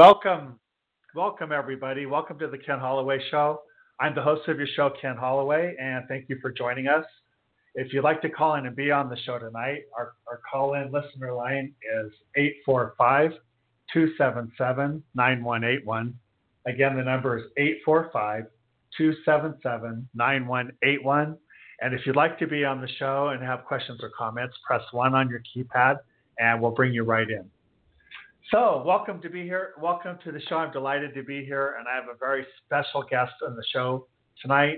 Welcome, welcome everybody. Welcome to the Ken Holloway Show. I'm the host of your show, Ken Holloway, and thank you for joining us. If you'd like to call in and be on the show tonight, our call-in listener line is 845-277-9181. Again, the number is 845-277-9181. And if you'd like to be on the show and have questions or comments, press 1 on your keypad, and we'll bring you right in. So, welcome to be here. Welcome to the show. I'm delighted to be here, and I have a very special guest on the show tonight.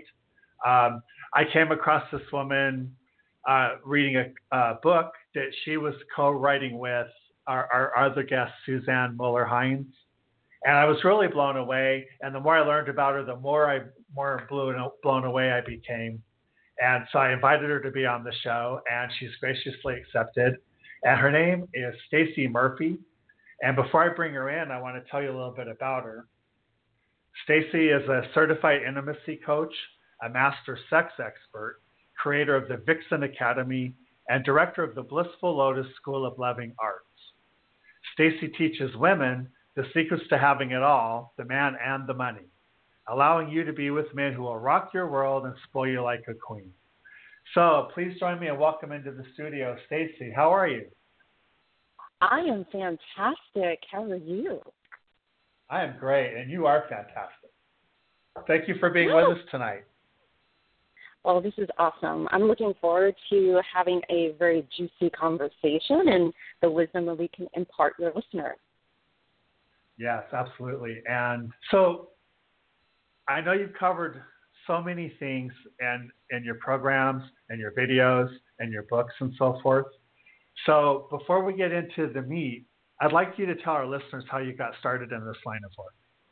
I came across this woman reading a book that she was co-writing with our other guest, Suzanne Muller-Hines, and I was really blown away. And the more I learned about her, the more blown away I became. And so I invited her to be on the show, and she's graciously accepted. And her name is Stacey Murphy. And before I bring her in, I want to tell you a little bit about her. Stacey is a certified intimacy coach, a master sex expert, creator of the Vixen Academy, and director of the Blissful Lotus School of Loving Arts. Stacey teaches women the secrets to having it all, the man and the money, allowing you to be with men who will rock your world and spoil you like a queen. So please join me and welcome into the studio, Stacey. How are you? I am fantastic. How are you? I am great, and you are fantastic. Thank you for being with us tonight. Well, this is awesome. I'm looking forward to having a very juicy conversation and the wisdom that we can impart your listeners. Yes, absolutely. And so I know you've covered so many things in your programs and your videos and your books and so forth. So before we get into the meat, I'd like you to tell our listeners how you got started in this line of work.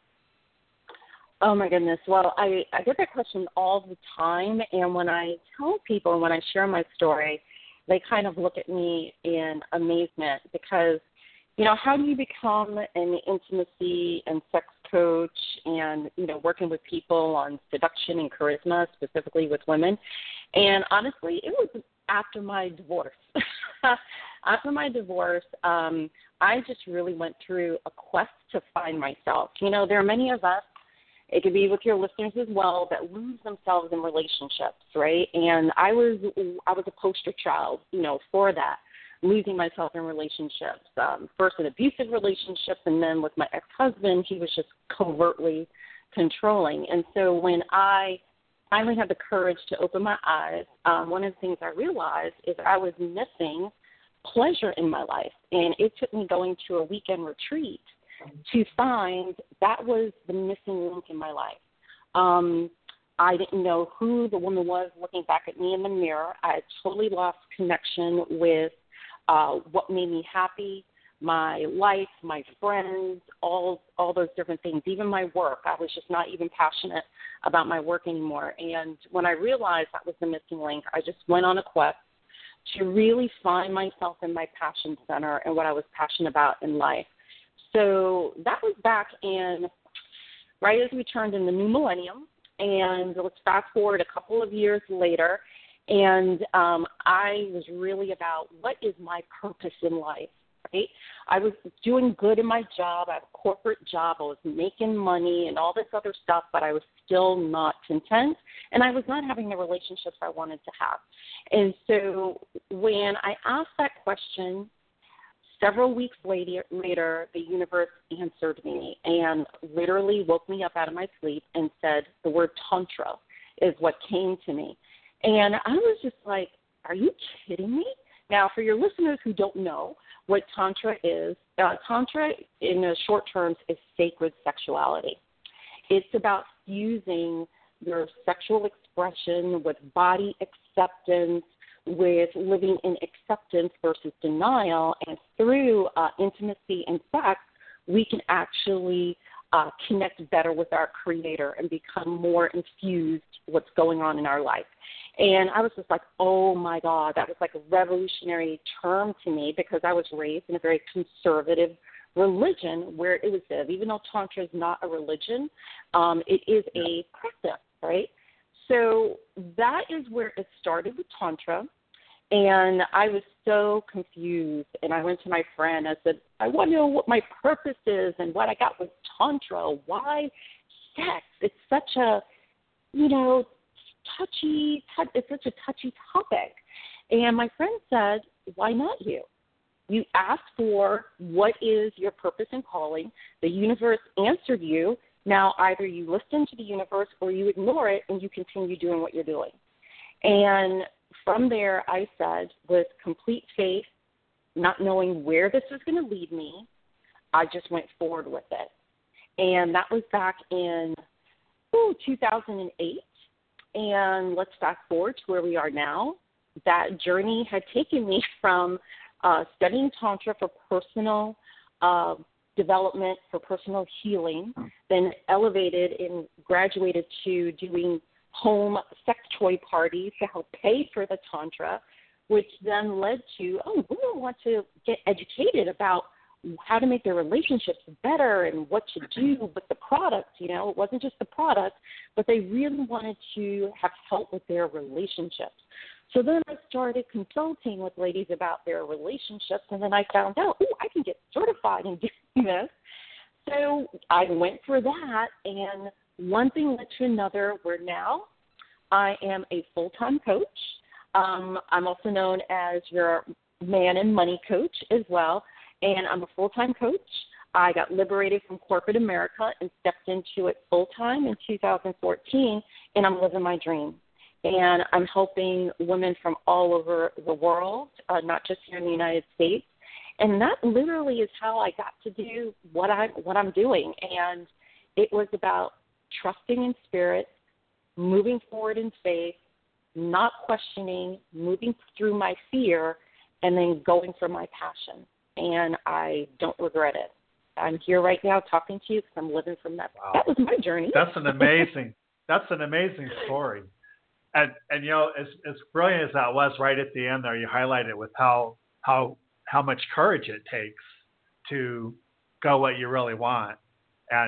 Oh, my goodness. Well, I get that question all the time. And when I tell people, when I share my story, they kind of look at me in amazement because, you know, how do you become an intimacy and sex coach and, you know, working with people on seduction and charisma, specifically with women? And honestly, it was after my divorce. After my divorce, I just really went through a quest to find myself. You know, there are many of us, it could be with your listeners as well, that lose themselves in relationships, right? And I was a poster child, you know, for that, losing myself in relationships. First in abusive relationships, and then with my ex-husband, he was just covertly controlling. And so when I finally had the courage to open my eyes, one of the things I realized is I was missing pleasure in my life. And it took me going to a weekend retreat to find that was the missing link in my life. I didn't know who the woman was looking back at me in the mirror. I had totally lost connection with what made me happy, my life, my friends, all those different things, even my work. I was just not even passionate about my work anymore. And when I realized that was the missing link, I just went on a quest to really find myself in my passion center and what I was passionate about in life. So that was back in, right as we turned in the new millennium. And let's fast forward a couple of years later. And I was really about what is my purpose in life, right? I was doing good in my job. I had a corporate job. I was making money and all this other stuff, but I was still not content. And I was not having the relationships I wanted to have. And so when I asked that question, several weeks later, the universe answered me and literally woke me up out of my sleep and said the word Tantra is what came to me. And I was just like, are you kidding me? Now, for your listeners who don't know what Tantra is, Tantra in the short terms is sacred sexuality. It's about fusing your sexual expression with body acceptance, with living in acceptance versus denial. And through intimacy and sex, we can actually connect better with our Creator and become more infused what's going on in our life. And I was just like, oh, my God, that was like a revolutionary term to me because I was raised in a very conservative religion where it was said, even though Tantra is not a religion, it is a practice, right? So that is where it started with Tantra. And I was so confused. And I went to my friend. I said, I want to know what my purpose is and what I got with Tantra. Why sex? It's such a, it's such a touchy topic. And my friend said, why not you? You asked for what is your purpose and calling. The universe answered you. Now either you listen to the universe or you ignore it and you continue doing what you're doing. And from there, I said, with complete faith, not knowing where this was going to lead me, I just went forward with it. And that was back in 2008. And let's fast forward to where we are now. That journey had taken me from studying Tantra for personal development, for personal healing, then elevated and graduated to doing home sex toy parties to help pay for the Tantra, which then led to, women want to get educated about how to make their relationships better and what to do with the product. It wasn't just the product, but they really wanted to have help with their relationships. So then I started consulting with ladies about their relationships, and then I found out, I can get certified in doing this. So I went for that, and one thing led to another, where now I am a full-time coach. I'm also known as your man and money coach as well, and I'm a full-time coach. I got liberated from corporate America and stepped into it full-time in 2014, and I'm living my dream. And I'm helping women from all over the world, not just here in the United States. And that literally is how I got to do what I'm doing. And it was about trusting in spirit, moving forward in faith, not questioning, moving through my fear, and then going for my passion. And I don't regret it. I'm here right now talking to you because I'm living from that. Wow. That was my journey. That's an amazing story. And as brilliant as that was right at the end there, you highlighted with how much courage it takes to go what you really want, and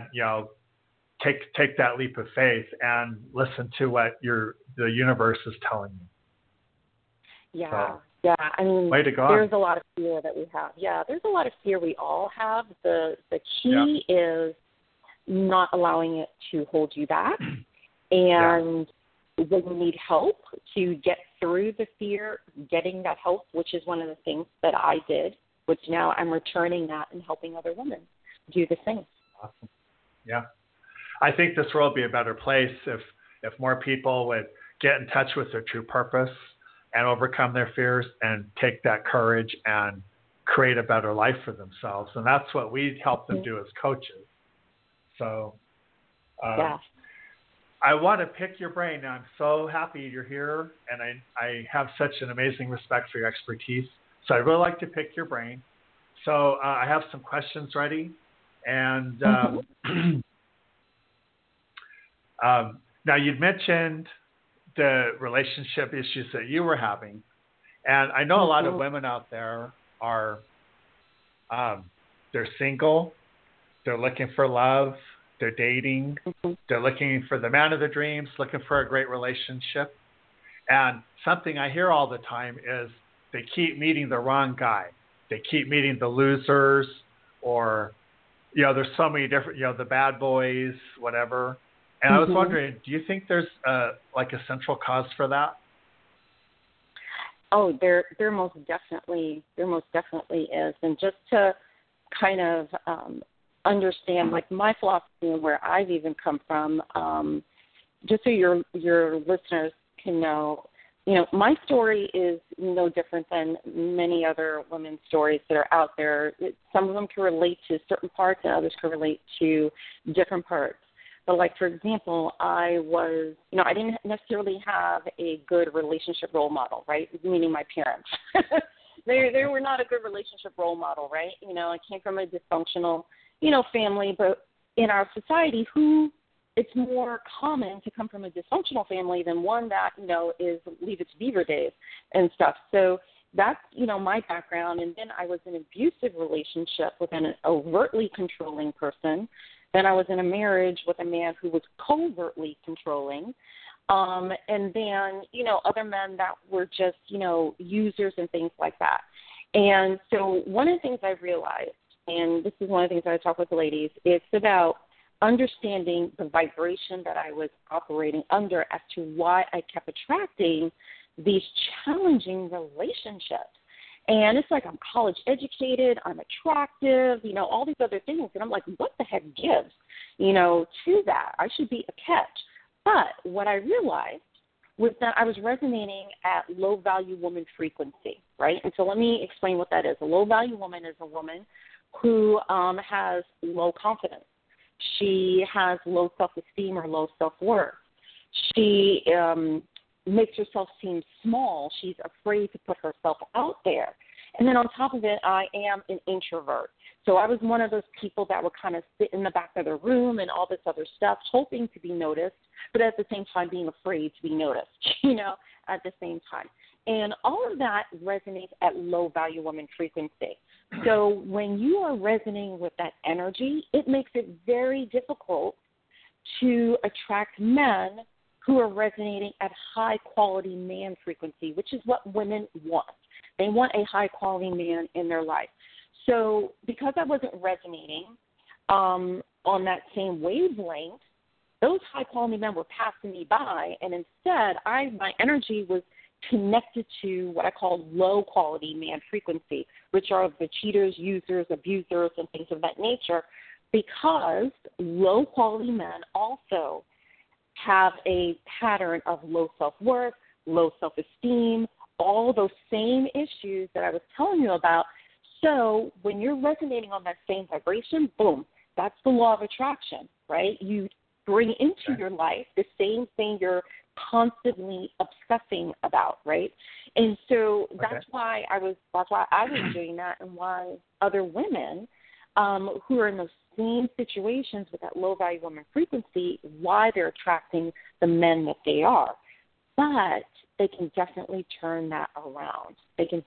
take that leap of faith and listen to what the universe is telling you. Yeah. So, yeah. I mean, way to go. There's a lot of fear that we have. Yeah, there's a lot of fear we all have. The key is not allowing it to hold you back, and when you need help to get through the fear, getting that help, which is one of the things that I did, which now I'm returning that and helping other women do the same. Awesome. Yeah. I think this world would be a better place if more people would get in touch with their true purpose and overcome their fears and take that courage and create a better life for themselves. And that's what we help them do as coaches. So, I want to pick your brain. I'm so happy you're here, and I have such an amazing respect for your expertise. So I'd really like to pick your brain. So I have some questions ready. And now you'd mentioned the relationship issues that you were having. And I know a lot of women out there are, they're single, they're looking for love, they're dating, they're looking for the man of their dreams, looking for a great relationship. And something I hear all the time is they keep meeting the wrong guy. They keep meeting the losers, or, there's so many different, the bad boys, whatever. And I was wondering, do you think there's like a central cause for that? Oh, there most definitely is. And just to kind of understand, like, my philosophy and where I've even come from, just so your listeners can know, my story is no different than many other women's stories that are out there. Some of them can relate to certain parts and others can relate to different parts. But, like, for example, I didn't necessarily have a good relationship role model, right, meaning my parents. They were not a good relationship role model, right? I came from a dysfunctional family, but in our society, it's more common to come from a dysfunctional family than one that, is Leave It to Beaver days and stuff. So that's, my background. And then I was in an abusive relationship with an overtly controlling person. Then I was in a marriage with a man who was covertly controlling. And then, other men that were just, users and things like that. And so one of the things I've realized, and this is one of the things that I talk with the ladies, it's about understanding the vibration that I was operating under as to why I kept attracting these challenging relationships. And it's like I'm college educated, I'm attractive, all these other things. And I'm like, what the heck gives, to that? I should be a catch. But what I realized was that I was resonating at low-value woman frequency, right? And so let me explain what that is. A low-value woman is a woman who has low confidence. She has low self-esteem or low self-worth. She makes herself seem small. She's afraid to put herself out there. And then on top of it, I am an introvert. So I was one of those people that would kind of sit in the back of the room and all this other stuff, hoping to be noticed, but at the same time being afraid to be noticed, at the same time. And all of that resonates at low-value woman frequency. So when you are resonating with that energy, it makes it very difficult to attract men who are resonating at high-quality man frequency, which is what women want. They want a high-quality man in their life. So because I wasn't resonating on that same wavelength, those high-quality men were passing me by, and instead my energy was connected to what I call low-quality man frequency, which are the cheaters, users, abusers, and things of that nature, because low-quality men also have a pattern of low self-worth, low self-esteem, all those same issues that I was telling you about. So when you're resonating on that same vibration, boom, that's the law of attraction, right? You bring into your life the same thing you're constantly obsessing about, right? And so that's why I was doing that, and why other women who are in those same situations with that low value woman frequency, why they're attracting the men that they are. But they can definitely turn that around.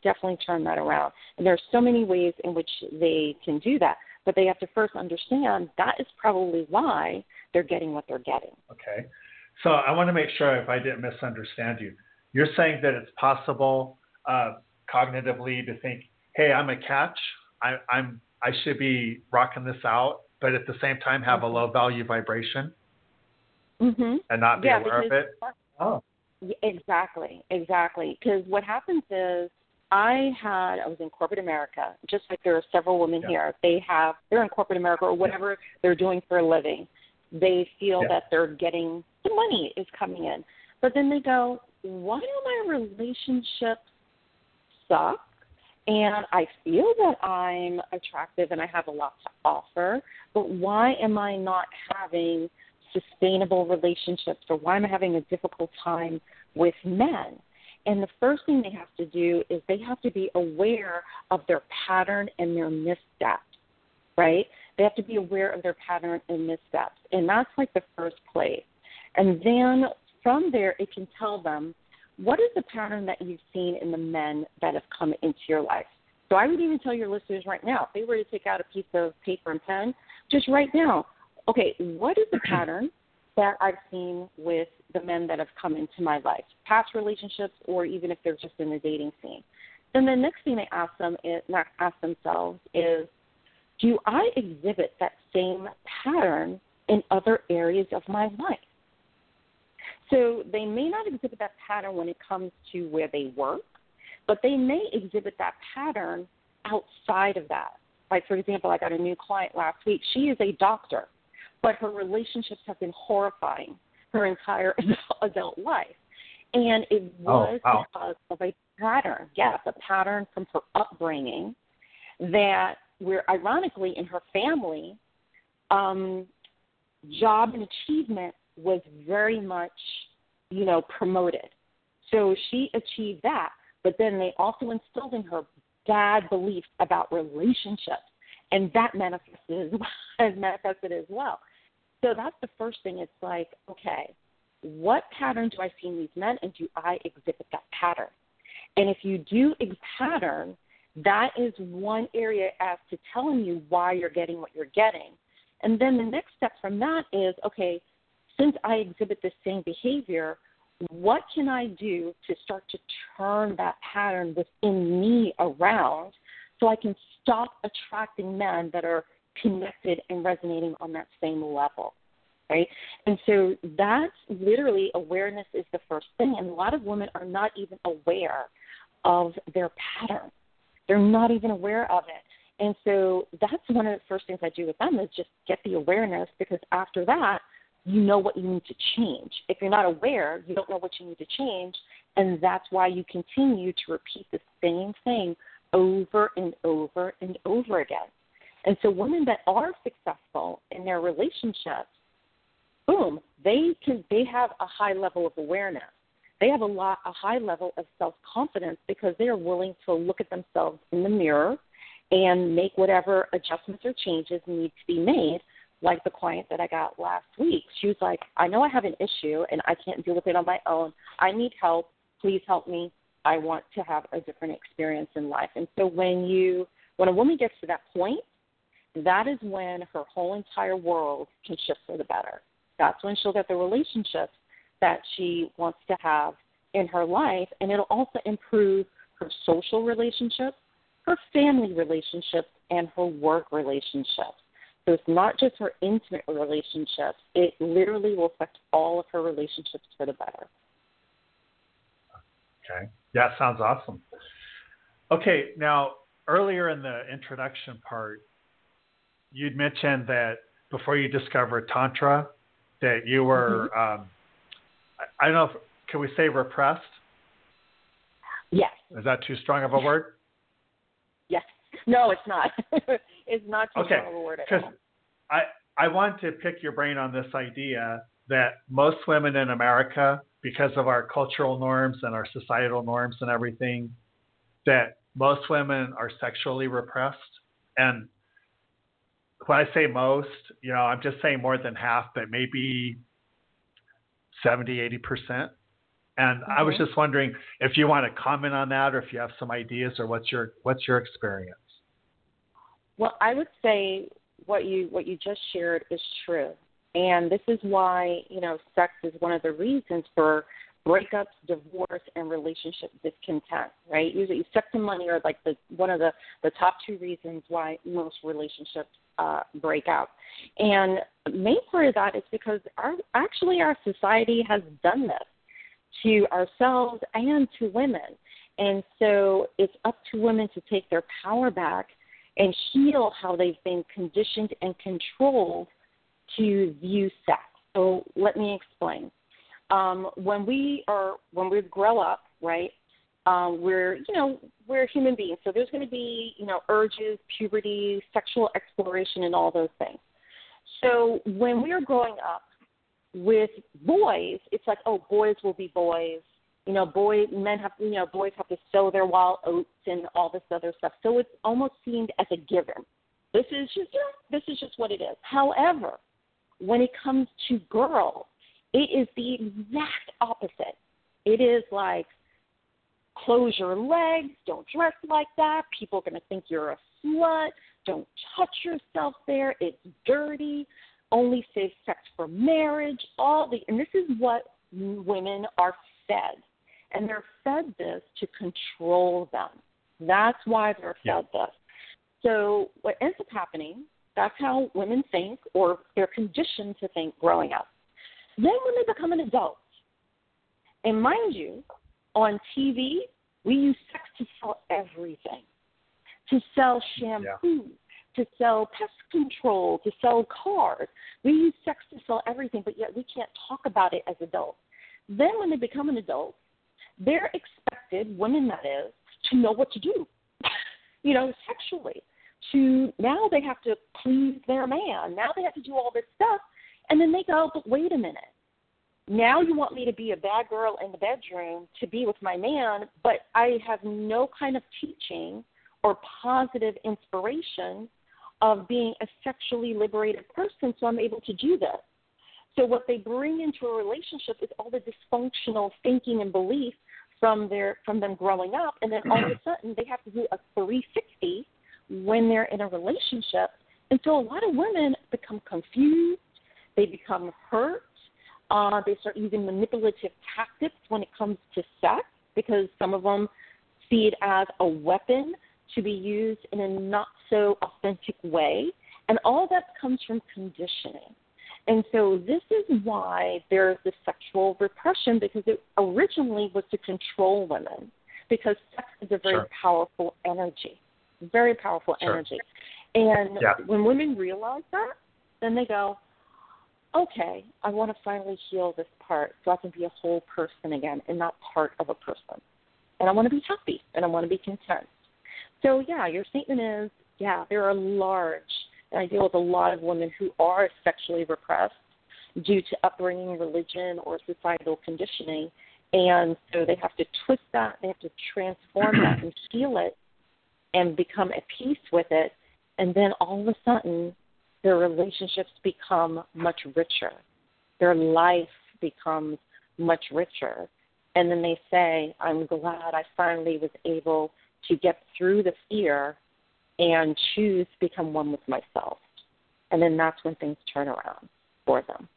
And there are so many ways in which they can do that. But they have to first understand that is probably why they're getting what they're getting. Okay. So I want to make sure if I didn't misunderstand you. You're saying that it's possible cognitively to think, hey, I'm a catch. I should be rocking this out, but at the same time have a low value vibration and not be aware of it. Oh. Exactly. Because what happens is I was in corporate America, just like there are several women here. They're in corporate America or whatever they're doing for a living. They feel that they're getting, the money is coming in. But then they go, why do my relationships suck? And I feel that I'm attractive and I have a lot to offer, but why am I not having sustainable relationships, or why am I having a difficult time with men? And the first thing they have to do is they have to be aware of their pattern and their missteps, right? They have to be aware of their pattern and missteps. And that's like the first place. And then from there, it can tell them, what is the pattern that you've seen in the men that have come into your life? So I would even tell your listeners right now, if they were to take out a piece of paper and pen, just write down, okay, what is the pattern that I've seen with the men that have come into my life, past relationships, or even if they're just in the dating scene? Then the next thing they ask themselves is, do I exhibit that same pattern in other areas of my life? So they may not exhibit that pattern when it comes to where they work, but they may exhibit that pattern outside of that. Like, for example, I got a new client last week. She is a doctor, but her relationships have been horrifying her entire adult life. And it was because of a pattern, a pattern from her upbringing that where, ironically, in her family, job and achievement was very much, promoted. So she achieved that, but then they also instilled in her bad beliefs about relationships, and that manifested as well. So that's the first thing. It's like, okay, what pattern do I see in these men, and do I exhibit that pattern? And if you do exhibit pattern, that is one area as to telling you why you're getting what you're getting. And then the next step from that is, okay, since I exhibit the same behavior, what can I do to start to turn that pattern within me around so I can stop attracting men that are connected and resonating on that same level, right? And so that's literally awareness is the first thing. And a lot of women are not even aware of their pattern. They're not even aware of it. And so that's one of the first things I do with them is just get the awareness, because after that, you know what you need to change. If you're not aware, you don't know what you need to change, and that's why you continue to repeat the same thing over and over and over again. And so women that are successful in their relationships, boom, they have a high level of awareness. They have a high level of self-confidence because they are willing to look at themselves in the mirror and make whatever adjustments or changes need to be made. Like the client that I got last week, she was like, I know I have an issue and I can't deal with it on my own. I need help. Please help me. I want to have a different experience in life. And so when a woman gets to that point, that is when her whole entire world can shift for the better. That's when she'll get the relationships that she wants to have in her life, and it'll also improve her social relationships, her family relationships, and her work relationships. So it's not just her intimate relationships. It literally will affect all of her relationships for the better. Okay. Yeah, sounds awesome. Okay, now earlier in the introduction part, you'd mentioned that before you discovered Tantra, that you were, I don't know, can we say repressed? Yes. Is that too strong of a word? Yes. No, it's not. It's not too strong of a word at all. I want to pick your brain on this idea that most women in America, because of our cultural norms and our societal norms and everything, that most women are sexually repressed. And when I say most, I'm just saying more than half, but maybe 70, 80%. And I was just wondering if you want to comment on that, or if you have some ideas, or what's your experience? Well, I would say what you just shared is true. And this is why, sex is one of the reasons for breakups, divorce, and relationship discontent, right? Usually sex and money are like one of the top two reasons why most relationships break out. And the main part of that is because our society has done this to ourselves and to women. And so it's up to women to take their power back and heal how they've been conditioned and controlled to view sex. So let me explain. When we grow up, right, we're human beings. So there's going to be, urges, puberty, sexual exploration, and all those things. So when we are growing up with boys, it's like, oh, boys will be boys. Boys have to sow their wild oats and all this other stuff. So it's almost seen as a given. This is just what it is. However, when it comes to girls, it is the exact opposite. It is like, close your legs, don't dress like that. People are going to think you're a slut. Don't touch yourself there. It's dirty. Only save sex for marriage. And this is what women are fed. And they're fed this to control them. That's why they're fed this. So what ends up happening, that's how women think, or they're conditioned to think growing up. Then when they become an adult, and mind you, on TV, we use sex to sell everything, to sell shampoo, to sell pest control, to sell cars. We use sex to sell everything, but yet we can't talk about it as adults. Then when they become an adult, they're expected, women that is, to know what to do, sexually. Now they have to please their man. Now they have to do all this stuff. And then they go, but wait a minute. Now you want me to be a bad girl in the bedroom to be with my man, but I have no kind of teaching or positive inspiration of being a sexually liberated person, so I'm able to do this. So what they bring into a relationship is all the dysfunctional thinking and belief from them growing up, and then all of a sudden they have to do a 360 when they're in a relationship. And so a lot of women become confused, they become hurt, They start using manipulative tactics when it comes to sex because some of them see it as a weapon to be used in a not so authentic way. And all that comes from conditioning. And so this is why there's this sexual repression, because it originally was to control women, because sex is a very powerful energy, very powerful energy. And when women realize that, then they go, okay, I want to finally heal this part so I can be a whole person again and not part of a person. And I want to be happy and I want to be content. So, your statement is, there are large, and I deal with a lot of women who are sexually repressed due to upbringing, religion, or societal conditioning. And so they have to twist that, they have to transform that and heal it and become at peace with it. And then all of a sudden, their relationships become much richer. Their life becomes much richer. And then they say, I'm glad I finally was able to get through the fear and choose to become one with myself. And then that's when things turn around for them.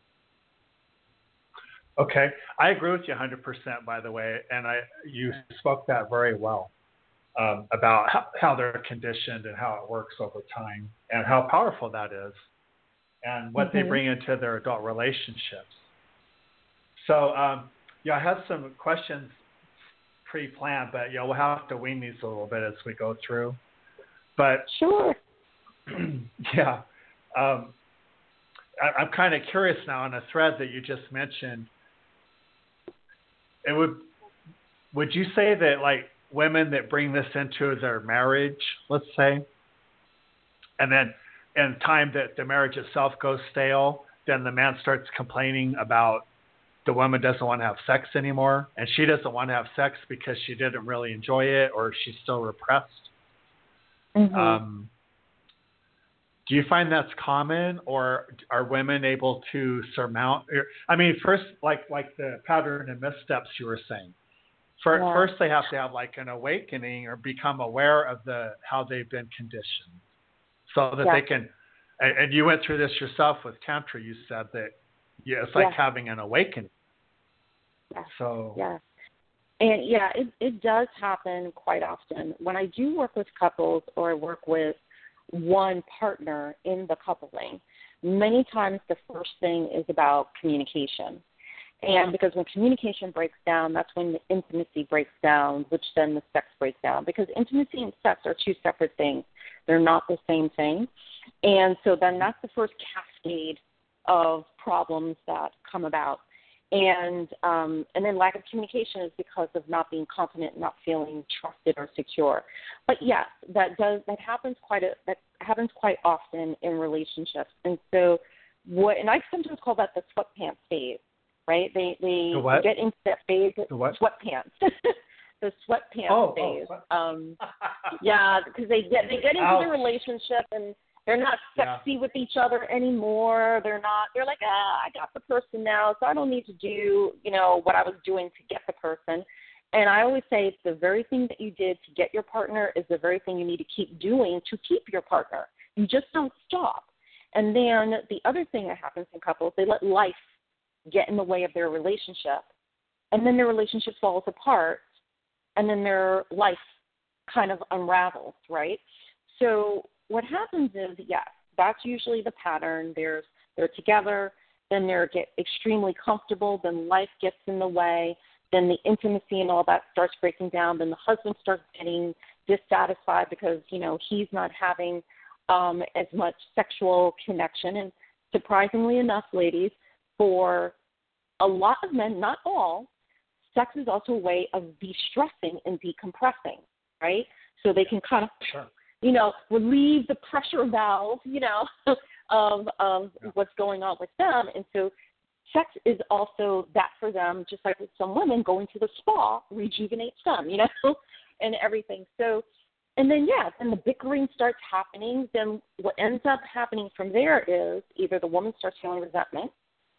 Okay. I agree with you 100%, by the way. And you spoke that very well about how they're conditioned and how it works over time and how powerful that is and what they bring into their adult relationships. So, I have some questions pre-planned, but we'll have to wing these a little bit as we go through. But sure. I'm kind of curious now on a thread that you just mentioned. Would you say that like women that bring this into their marriage, let's say, and then in time that the marriage itself goes stale, then the man starts complaining about the woman doesn't want to have sex anymore, and she doesn't want to have sex because she didn't really enjoy it or she's still repressed? Do you find that's common, or are women able to surmount? I mean, first, like the pattern and missteps you were saying. First, they have to have like an awakening or become aware of how they've been conditioned, so that they can. And you went through this yourself with Tantra. You said that it's like having an awakening. So. And it does happen quite often. When I do work with couples or I work with one partner in the coupling, many times the first thing is about communication. And because when communication breaks down, that's when the intimacy breaks down, which then the sex breaks down. Because intimacy and sex are two separate things. They're not the same thing. And so then that's the first cascade of problems that come about. And then lack of communication is because of not being confident, not feeling trusted or secure. But yes, that happens quite often in relationships. And so and I sometimes call that the sweatpants phase, right? They get into that phase. The what? Sweatpants. The sweatpants phase. Because they get into the relationship and they're not sexy with each other anymore. They're like, I got the person now, so I don't need to do, what I was doing to get the person. And I always say it's the very thing that you did to get your partner is the very thing you need to keep doing to keep your partner. You just don't stop. And then the other thing that happens in couples, they let life get in the way of their relationship. And then their relationship falls apart. And then their life kind of unravels, right? So what happens is, that's usually the pattern. They're together, then they get extremely comfortable, then life gets in the way, then the intimacy and all that starts breaking down, then the husband starts getting dissatisfied because, he's not having as much sexual connection. And surprisingly enough, ladies, for a lot of men, not all, sex is also a way of de-stressing and decompressing, right? So they can kind of relieve the pressure valve, of what's going on with them. And so sex is also that for them, just like with some women, going to the spa rejuvenates them, and everything. So, and then, then the bickering starts happening. Then what ends up happening from there is either the woman starts feeling resentment,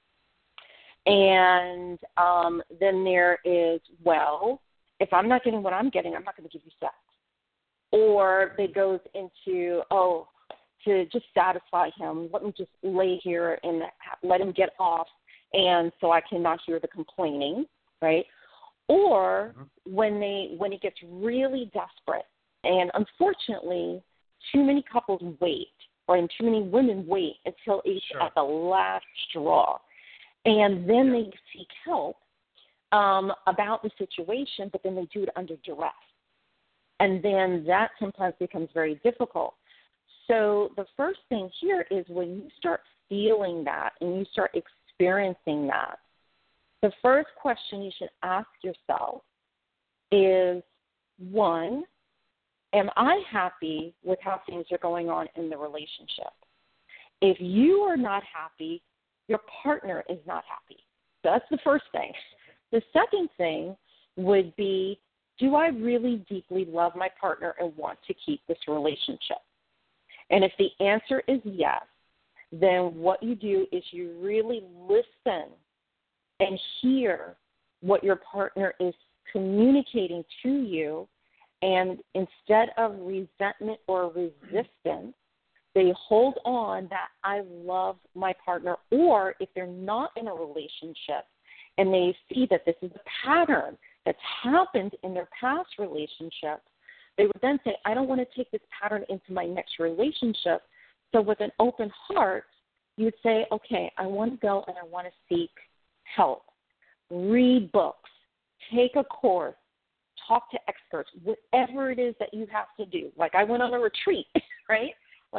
and then there is, if I'm not getting what I'm getting, I'm not going to give you sex. Or it goes into, to just satisfy him, let me just lay here and let him get off and so I cannot hear the complaining, right? Or when it gets really desperate, and unfortunately, too many couples wait, and too many women wait until it's at the last straw, and then they seek help about the situation, but then they do it under duress. And then that sometimes becomes very difficult. So the first thing here is when you start feeling that and you start experiencing that, the first question you should ask yourself is, one, am I happy with how things are going on in the relationship? If you are not happy, your partner is not happy. That's the first thing. The second thing would be, do I really deeply love my partner and want to keep this relationship? And if the answer is yes, then what you do is you really listen and hear what your partner is communicating to you, and instead of resentment or resistance, they hold on that I love my partner. Or if they're not in a relationship and they see that this is a pattern that's happened in their past relationships, they would then say, I don't want to take this pattern into my next relationship. So with an open heart, you would say, okay, I want to go and I want to seek help. Read books, take a course, talk to experts, whatever it is that you have to do. Like I went on a retreat, right?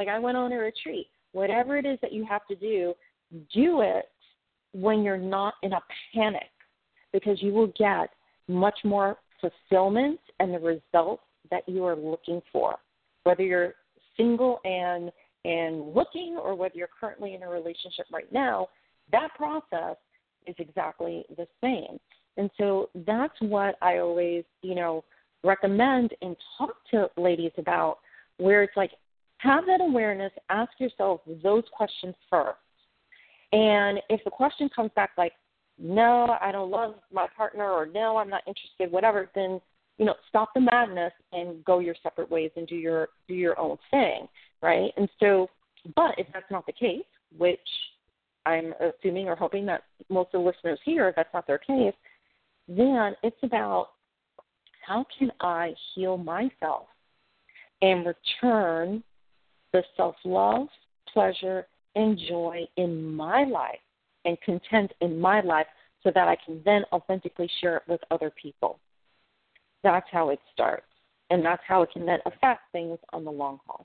Whatever it is that you have to do it when you're not in a panic, because you will get much more fulfillment and the results that you are looking for, whether you're single and looking or whether you're currently in a relationship right now. That process is exactly the same. And so that's what I always, recommend and talk to ladies about, where it's like, have that awareness, ask yourself those questions first. And if the question comes back like, no, I don't love my partner, or no, I'm not interested, whatever, then, stop the madness and go your separate ways and do your own thing, right? And so, but if that's not the case, which I'm assuming or hoping that most of the listeners here, if that's not their case, then it's about, how can I heal myself and return the self-love, pleasure, and joy in my life and content in my life, so that I can then authentically share it with other people. That's how it starts, and that's how it can then affect things on the long haul.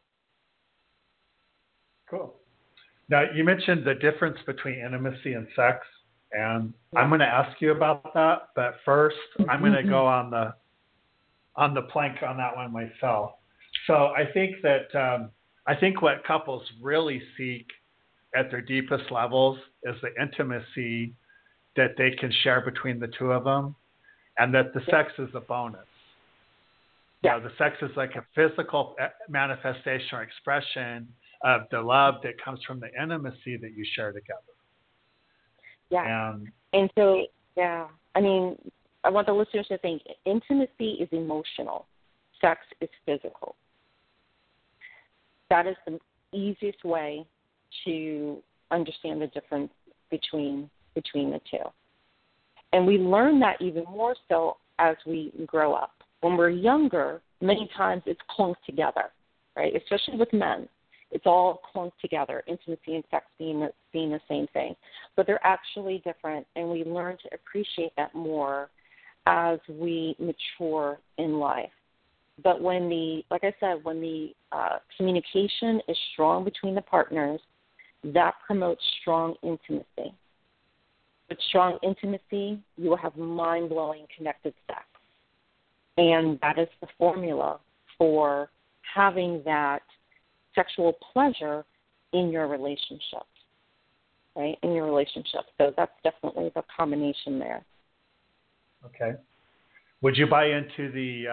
Cool. Now, you mentioned the difference between intimacy and sex, and I'm going to ask you about that, but first I'm going to go on the plank on that one myself. So I think that I think what couples really seek at their deepest levels is the intimacy that they can share between the two of them, and that the sex is a bonus. Yeah. The sex is like a physical manifestation or expression of the love that comes from the intimacy that you share together. Yeah. And so, I mean, I want the listeners to think intimacy is emotional. Sex is physical. That is the easiest way to understand the difference between the two. And we learn that even more so as we grow up. When we're younger, many times it's clunked together, right? Especially with men. It's all clunked together, intimacy and sex being the same thing. But they're actually different, and we learn to appreciate that more as we mature in life. But when the communication is strong between the partners, that promotes strong intimacy. With strong intimacy, you will have mind-blowing connected sex. And that is the formula for having that sexual pleasure in your relationship, right? In your relationship. So that's definitely the combination there. Okay. Would you buy into the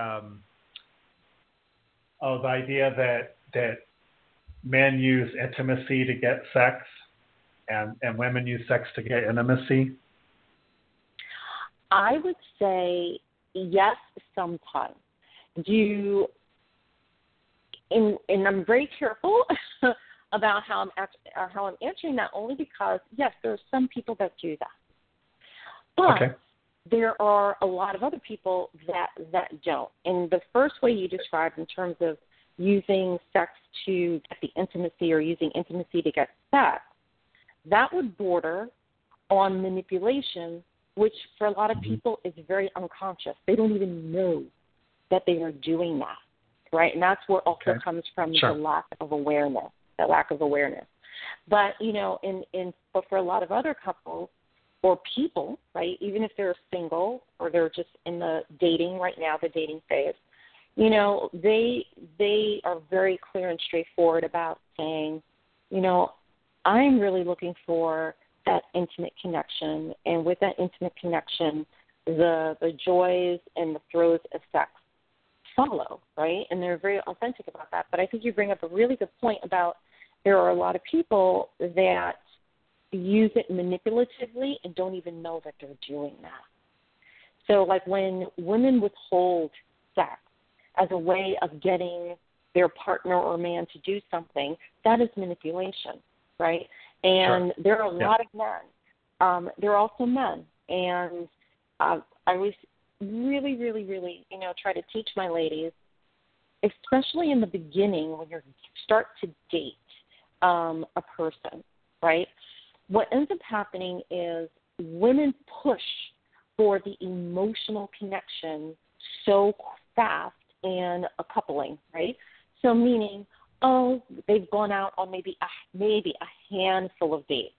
idea that men use intimacy to get sex and women use sex to get intimacy? I would say yes, sometimes. And I'm very careful about how I'm answering that, only because, yes, there are some people that do that, But Okay. there are a lot of other people that don't. And the first way you described in terms of using sex to get the intimacy or using intimacy to get sex, that would border on manipulation, which for a lot of people is very unconscious. They don't even know that they are doing that, right? And that's where also comes from Sure. the lack of awareness, that lack of awareness. But, you know, but for a lot of other couples or people, right, even if they're single or they're just in the dating right now, the dating phase, you know, they are very clear and straightforward about saying, you know, I'm really looking for that intimate connection, and with that intimate connection, the joys and the throes of sex follow, right? And they're very authentic about that. But I think you bring up a really good point about there are a lot of people that use it manipulatively and don't even know that they're doing that. So like when women withhold sex as a way of getting their partner or man to do something, that is manipulation, right? And there are a lot of men. There are also men. And I was really, really, really, you know, try to teach my ladies, especially in the beginning when you start to date a person, right? What ends up happening is women push for the emotional connection so fast in a coupling, right? So meaning, oh, they've gone out on maybe a handful of dates,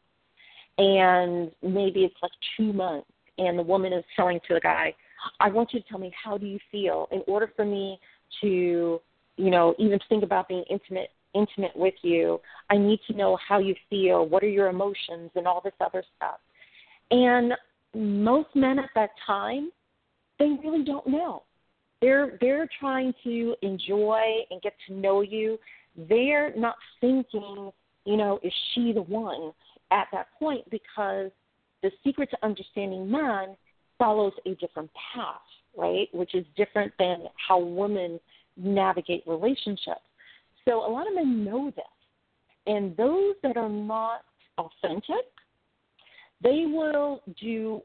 and maybe it's like 2 months, and the woman is telling to the guy, I want you to tell me, how do you feel? In order for me to, you know, even think about being intimate with you, I need to know how you feel, what are your emotions, and all this other stuff. And most men at that time, they really don't know. They're trying to enjoy and get to know you. They're not thinking, you know, is she the one at that point, because the secret to understanding man follows a different path, right, which is different than how women navigate relationships. So a lot of men know this. And those that are not authentic, they'll do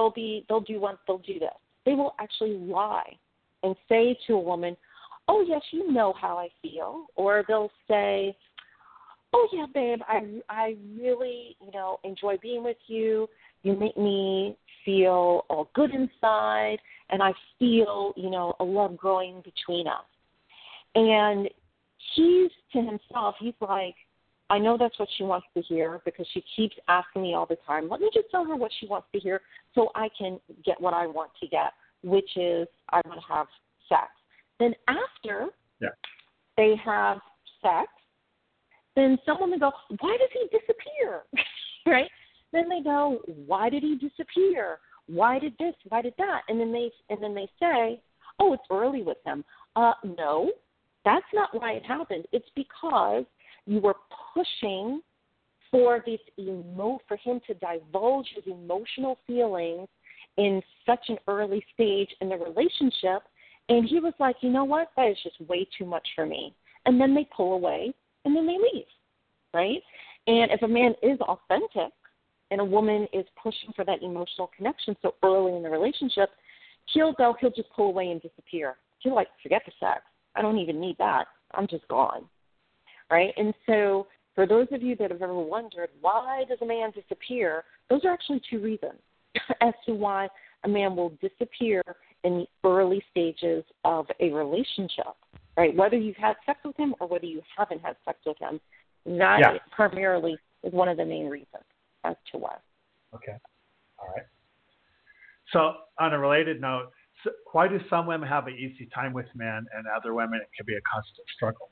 this. They will actually lie and say to a woman, oh, yes, you know how I feel. Or they'll say, oh, yeah, babe, I really, you know, enjoy being with you. You make me feel all good inside, and I feel, you know, a love growing between us. And he's to himself, he's like, I know that's what she wants to hear because she keeps asking me all the time. Let me just tell her what she wants to hear so I can get what I want to get, which is I want to have sex. Then after they have sex, then someone will go, why does he disappear? Right? Then they go, why did he disappear? Why did this? Why did that? And then they say, oh, it's early with him. No, that's not why it happened. It's because you were pushing for for him to divulge his emotional feelings in such an early stage in the relationship, and he was like, you know what, that is just way too much for me. And then they pull away, and then they leave, right? And if a man is authentic and a woman is pushing for that emotional connection so early in the relationship, he'll just pull away and disappear. He'll like, forget the sex. I don't even need that. I'm just gone, right? And so for those of you that have ever wondered, why does a man disappear, those are actually two reasons as to why a man will disappear in the early stages of a relationship, right? Whether you've had sex with him or whether you haven't had sex with him, that primarily is one of the main reasons as to why. Okay. All right. So on a related note, why do some women have an easy time with men and other women it can be a constant struggle?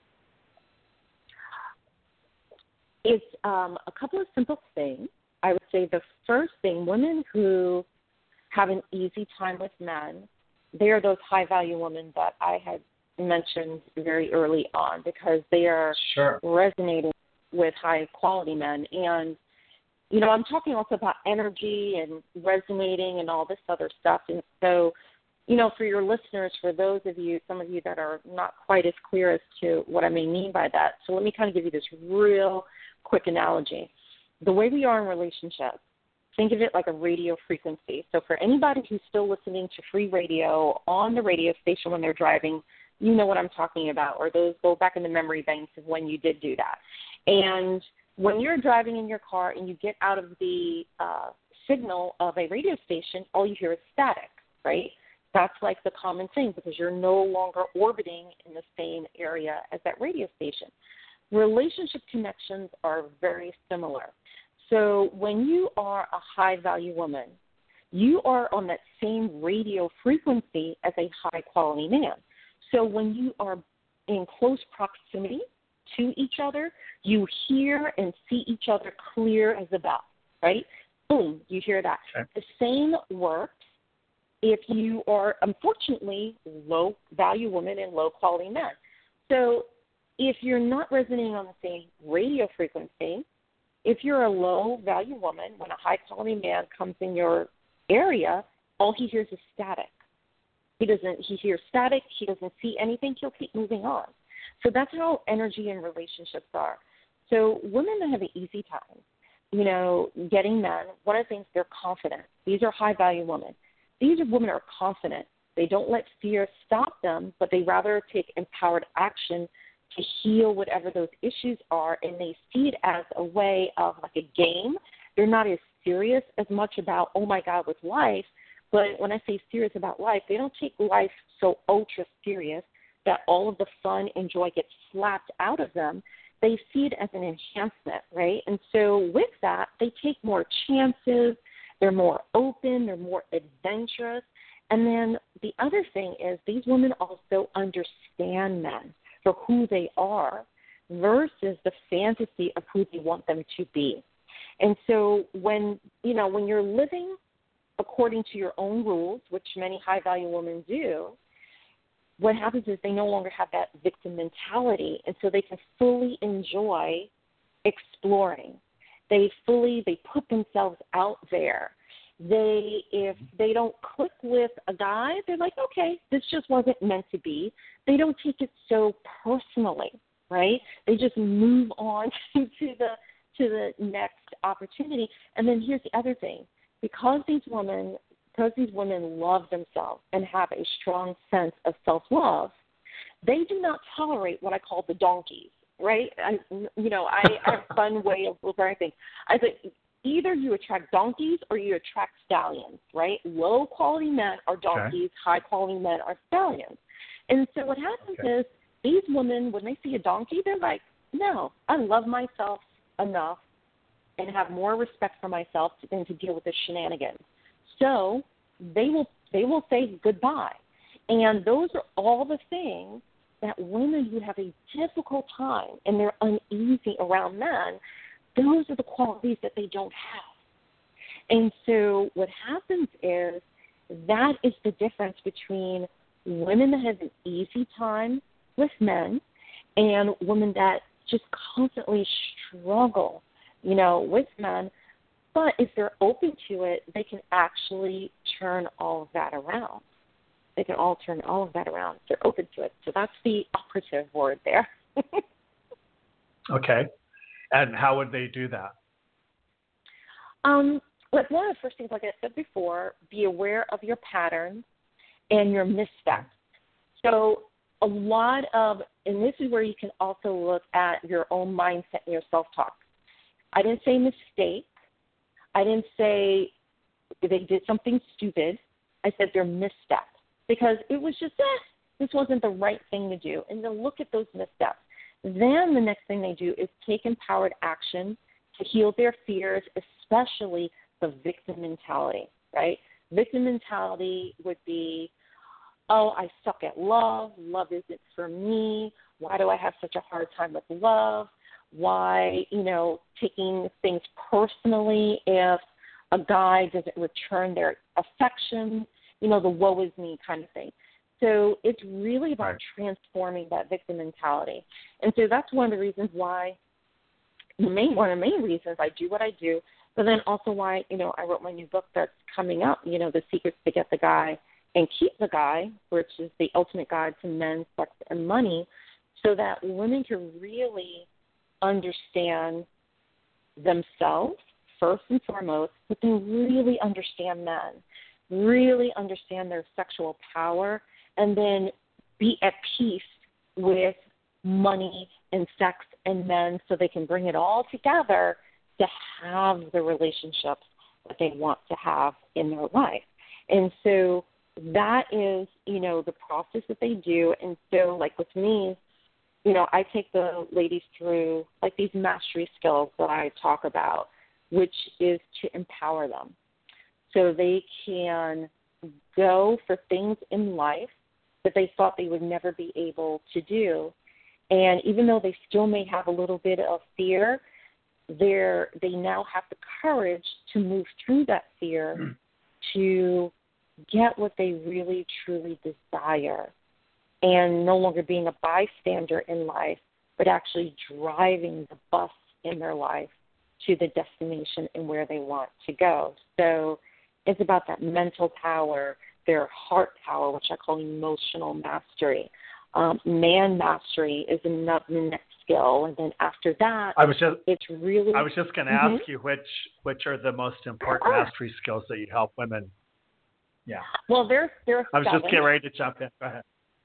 It's a couple of simple things. I would say the first thing, women who have an easy time with men, they are those high-value women that I had mentioned very early on because they are resonating with high-quality men. And, you know, I'm talking also about energy and resonating and all this other stuff. And so, you know, for your listeners, for those of you, some of you that are not quite as clear as to what I may mean by that, so let me kind of give you this real quick analogy. The way we are in relationships, think of it like a radio frequency. So for anybody who's still listening to free radio on the radio station when they're driving, you know what I'm talking about, or those go back in the memory banks of when you did do that. And when you're driving in your car and you get out of the signal of a radio station, all you hear is static, right? That's like the common thing because you're no longer orbiting in the same area as that radio station. Relationship connections are very similar. So when you are a high-value woman, you are on that same radio frequency as a high-quality man. So when you are in close proximity to each other, you hear and see each other clear as a bell, right? Boom, you hear that. Okay. The same works if you are, unfortunately, low-value women and low-quality men. So if you're not resonating on the same radio frequency, if you're a low-value woman, when a high-quality man comes in your area, all he hears is static. He hears static. He doesn't see anything. He'll keep moving on. So that's how energy and relationships are. So women that have an easy time, getting men, one of the things, they're confident. These are high-value women. These women are confident. They don't let fear stop them, but they rather take empowered action to heal whatever those issues are, and they see it as a way of like a game. They're not as serious as much about, oh, my God, with life. But when I say serious about life, they don't take life so ultra serious that all of the fun and joy gets slapped out of them. They see it as an enhancement, right? And so with that, they take more chances. They're more open. They're more adventurous. And then the other thing is these women also understand men for who they are versus the fantasy of who they want them to be. And so when you're living according to your own rules, which many high-value women do, what happens is they no longer have that victim mentality, and so they can fully enjoy exploring. They put themselves out there. If they don't click with a guy, they're like, okay, this just wasn't meant to be. They don't take it so personally, right? They just move on to the next opportunity. And then here's the other thing. Because these women love themselves and have a strong sense of self-love, they do not tolerate what I call the donkeys, right? I have a fun way of referring things. I say either you attract donkeys or you attract stallions, right? Low-quality men are donkeys, high-quality men are stallions. And so what happens is these women, when they see a donkey, they're like, no, I love myself enough and have more respect for myself than to deal with the shenanigans. So they will say goodbye. And those are all the things that women who have a difficult time and they're uneasy around men, those are the qualities that they don't have. And so what happens is that is the difference between women that have an easy time with men and women that just constantly struggle with men, but if they're open to it, they can actually turn all of that around. They can all turn all of that around. They're open to it. So that's the operative word there. Okay. And how would they do that? Like one of the first things, like I said before, be aware of your patterns and your missteps. So and this is where you can also look at your own mindset and your self-talk. I didn't say mistake. I didn't say they did something stupid. I said they're missteps because it was just, this wasn't the right thing to do. And then look at those missteps. Then the next thing they do is take empowered action to heal their fears, especially the victim mentality, right? Victim mentality would be, oh, I suck at love. Love isn't for me. Why do I have such a hard time with love? Why, taking things personally if a guy doesn't return their affection, the woe is me kind of thing. So it's really about transforming that victim mentality. And so that's one of the reasons why, one of the main reasons I do what I do, but then also why, I wrote my new book that's coming up, The Secrets to Get the Guy and Keep the Guy, which is the ultimate guide to men, sex, and money, so that women can really understand themselves first and foremost, but then really understand men, really understand their sexual power, and then be at peace with money and sex and men so they can bring it all together to have the relationships that they want to have in their life. And so that is, the process that they do. And so, like with me, I take the ladies through like these mastery skills that I talk about, which is to empower them so they can go for things in life that they thought they would never be able to do. And even though they still may have a little bit of fear, they now have the courage to move through that fear to get what they really, truly desire, and no longer being a bystander in life, but actually driving the bus in their life to the destination and where they want to go. So it's about that mental power, their heart power, which I call emotional mastery. Man mastery is the next skill, and then after that, it's really. I was just going to ask you which are the most important mastery skills that you help women. Yeah. Well, there are I was seven. just getting ready to jump in. Go ahead.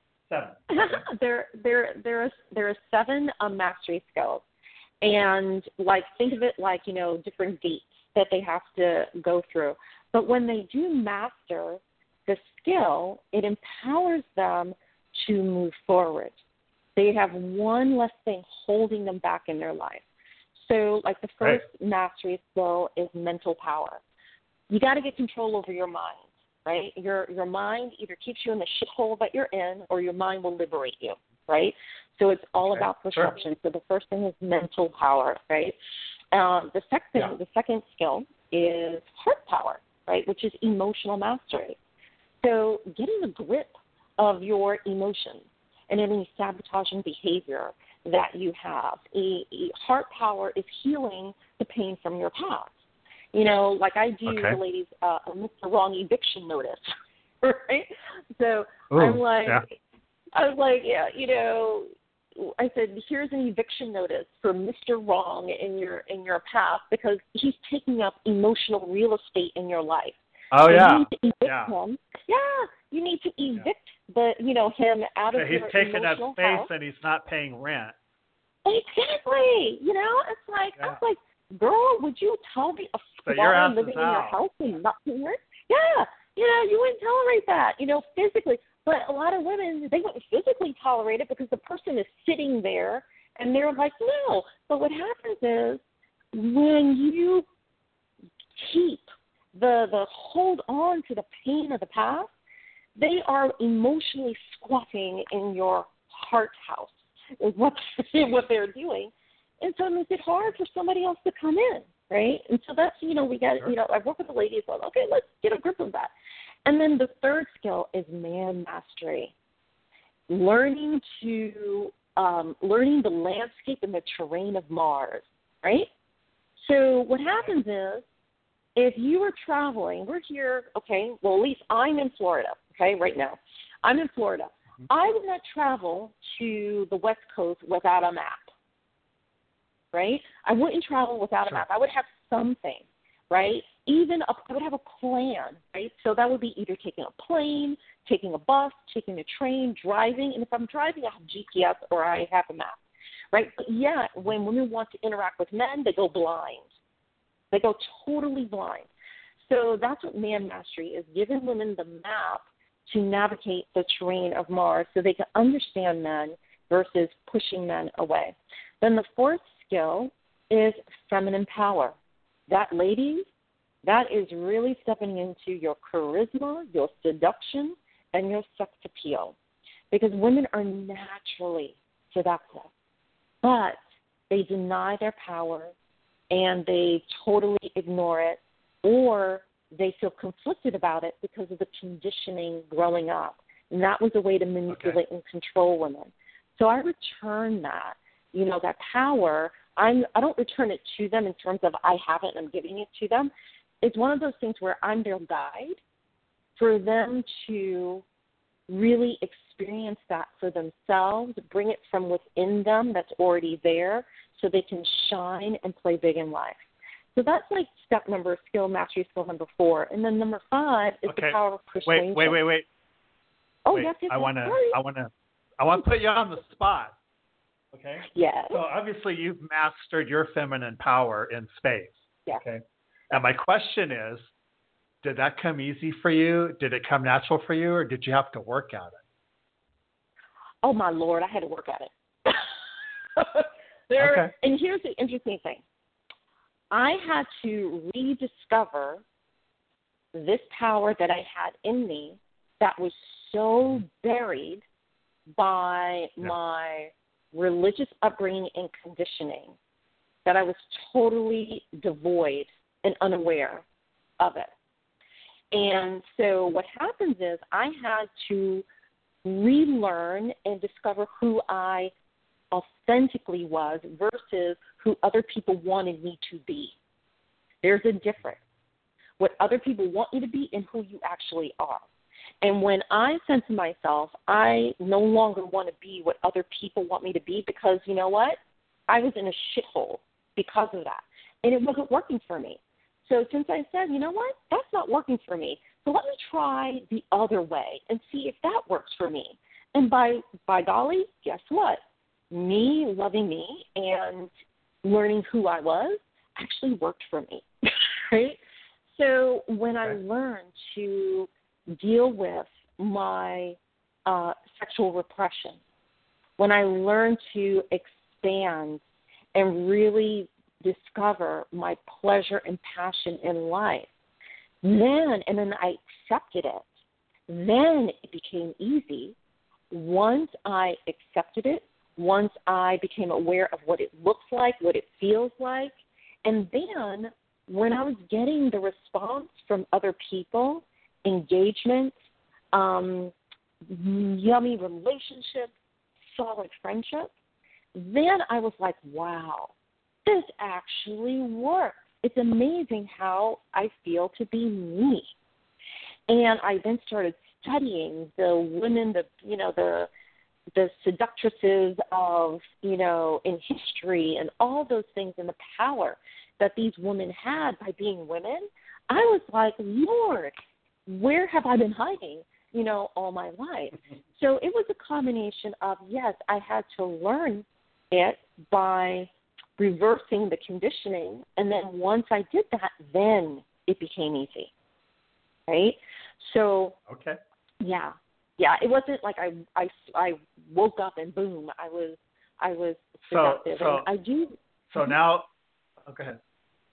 7. There are 7 mastery skills, and like think of it like different gates that they have to go through. But when they do master the skill, it empowers them to move forward. They have one less thing holding them back in their life. So, like the first mastery skill is mental power. You got to get control over your mind. Right? Your mind either keeps you in the shithole that you're in, or your mind will liberate you, right? So it's all about perception. Sure. So the first thing is mental power, right? The second skill is heart power, right, which is emotional mastery. So getting a grip of your emotions and any sabotaging behavior that you have. Heart power is healing the pain from your past. Like I do the ladies a Mr. Wrong eviction notice, right? So I was like, I said, here's an eviction notice for Mr. Wrong in your past because he's taking up emotional real estate in your life. Oh, so yeah. You need to evict him. Yeah, you need to evict him out of he's your taking up emotional space house. And he's not paying rent. Exactly. It's like, I was like, girl, would you tell me a squatter living in your house and not paying rent? Yeah, you wouldn't tolerate that, physically. But a lot of women, they wouldn't physically tolerate it because the person is sitting there and they're like, no. But what happens is when you keep the hold on to the pain of the past, they are emotionally squatting in your heart house is what they're doing. And so it makes it hard for somebody else to come in, right? And so that's, we got, I work with the ladies, like, okay, let's get a grip of that. And then the third skill is man mastery, learning the landscape and the terrain of Mars, right? So what happens is if you are traveling, we're here, okay, well, at least I'm in Florida, okay, right now. I'm in Florida. I would not travel to the West Coast without a map. Right? I wouldn't travel without a map. I would have something, right? I would have a plan, right? So that would be either taking a plane, taking a bus, taking a train, driving. And if I'm driving, I have GPS or I have a map, right? But yeah, when women want to interact with men, they go blind. They go totally blind. So that's what man mastery is, giving women the map to navigate the terrain of Mars so they can understand men versus pushing men away. Then the fourth skill is feminine power. That, ladies, that is really stepping into your charisma, your seduction, and your sex appeal. Because women are naturally seductive, but they deny their power and they totally ignore it, or they feel conflicted about it because of the conditioning growing up. And that was a way to manipulate and control women. So I return that, that power. I don't return it to them in terms of I have it and I'm giving it to them. It's one of those things where I'm their guide for them to really experience that for themselves, bring it from within them that's already there so they can shine and play big in life. So that's like step number, skill mastery, skill number 4. And then number 5 is the power of persuasion. Wait. Oh, wait, yes. I want to put you on the spot. Okay? Yes. So obviously you've mastered your feminine power in space. Yes. Okay? And my question is, did that come easy for you? Did it come natural for you, or did you have to work at it? Oh, my Lord, I had to work at it. Okay. And here's the interesting thing. I had to rediscover this power that I had in me that was so buried by my religious upbringing and conditioning that I was totally devoid and unaware of it. And so what happens is I had to relearn and discover who I authentically was versus who other people wanted me to be. There's a difference. What other people want you to be and who you actually are. And when I said to myself, I no longer want to be what other people want me to be because, you know what? I was in a shithole because of that. And it wasn't working for me. So since I said, you know what? That's not working for me. So let me try the other way and see if that works for me. And by golly, guess what? Me loving me and learning who I was actually worked for me, right? So when I learned to deal with my sexual repression, when I learned to expand and really discover my pleasure and passion in life, then I accepted it, then it became easy. Once I accepted it, once I became aware of what it looks like, what it feels like, and then when I was getting the response from other people, engagement, yummy relationships, solid friendships, then I was like, wow, this actually works. It's amazing how I feel to be me. And I then started studying the women, the seductresses of, in history and all those things and the power that these women had by being women. I was like, Lord, where have I been hiding, all my life? So it was a combination of, yes, I had to learn it by reversing the conditioning. And then once I did that, then it became easy. Right? So, okay. Yeah, it wasn't like I woke up and boom, I was seductive. So now, go ahead.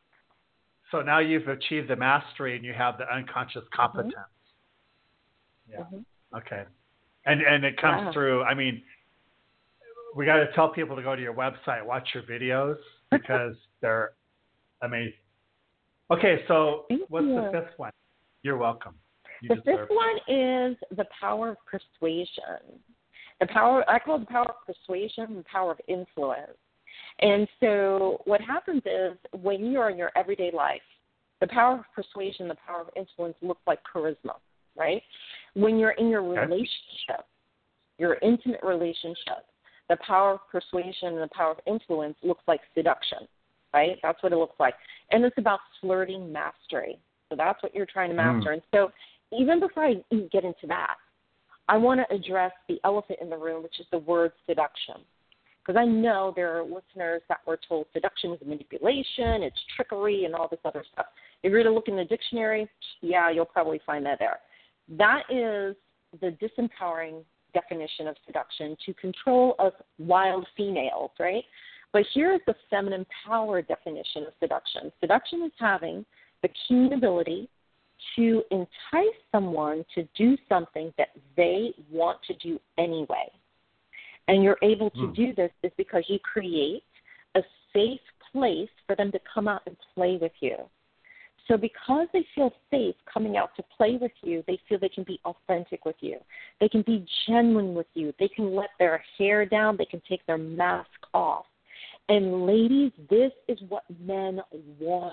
So now you've achieved the mastery and you have the unconscious competence. Mm-hmm. Yeah. Mm-hmm. Okay. And it comes through. I mean, we got to tell people to go to your website, watch your videos because they're amazing. Okay, so what's the fifth one? You're welcome. The fifth one is the power of persuasion. I call it the power of persuasion, the power of influence. And so what happens is when you are in your everyday life, the power of persuasion, the power of influence looks like charisma, right? When you're in your relationship, your intimate relationship, the power of persuasion and the power of influence looks like seduction, right? That's what it looks like. And it's about flirting mastery. So that's what you're trying to master. And so even before I get into that, I want to address the elephant in the room, which is the word seduction. Because I know there are listeners that were told seduction is manipulation, it's trickery, and all this other stuff. If you were to look in the dictionary, you'll probably find that there. That is the disempowering definition of seduction, to control us wild females, right? But here's the feminine power definition of seduction. Seduction is having the keen ability to entice someone to do something that they want to do anyway. And you're able to do this is because you create a safe place for them to come out and play with you. So because they feel safe coming out to play with you, they feel they can be authentic with you. They can be genuine with you. They can let their hair down. They can take their mask off. And ladies, this is what men want.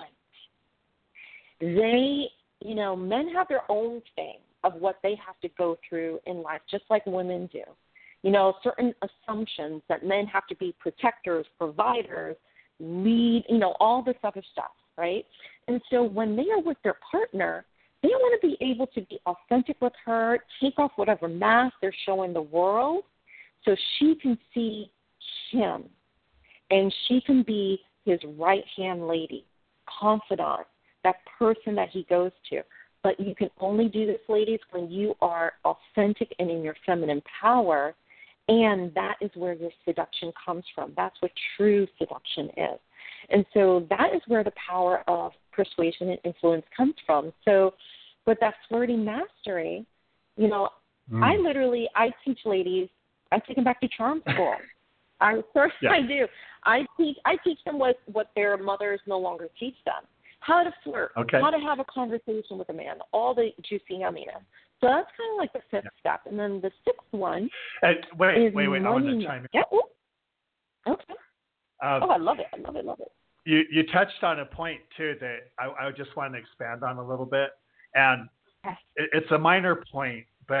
Men have their own thing of what they have to go through in life, just like women do. Certain assumptions that men have to be protectors, providers, lead, all this other stuff, right? And so when they are with their partner, they want to be able to be authentic with her, take off whatever mask they're showing the world so she can see him and she can be his right-hand lady, confidant, that person that he goes to. But you can only do this, ladies, when you are authentic and in your feminine power, and that is where your seduction comes from. That's what true seduction is. And so that is where the power of persuasion and influence comes from. So with that flirting mastery, you know, I teach ladies, I take them back to charm school. I do. I teach them what their mothers no longer teach them. How to flirt, how to have a conversation with a man, all the juicy yumminess. So that's kind of like the fifth step. And then the sixth one wait, is I want to chime in. Yeah. Okay. I love it. You touched on a point, too, that I just want to expand on a little bit. And it's a minor point, but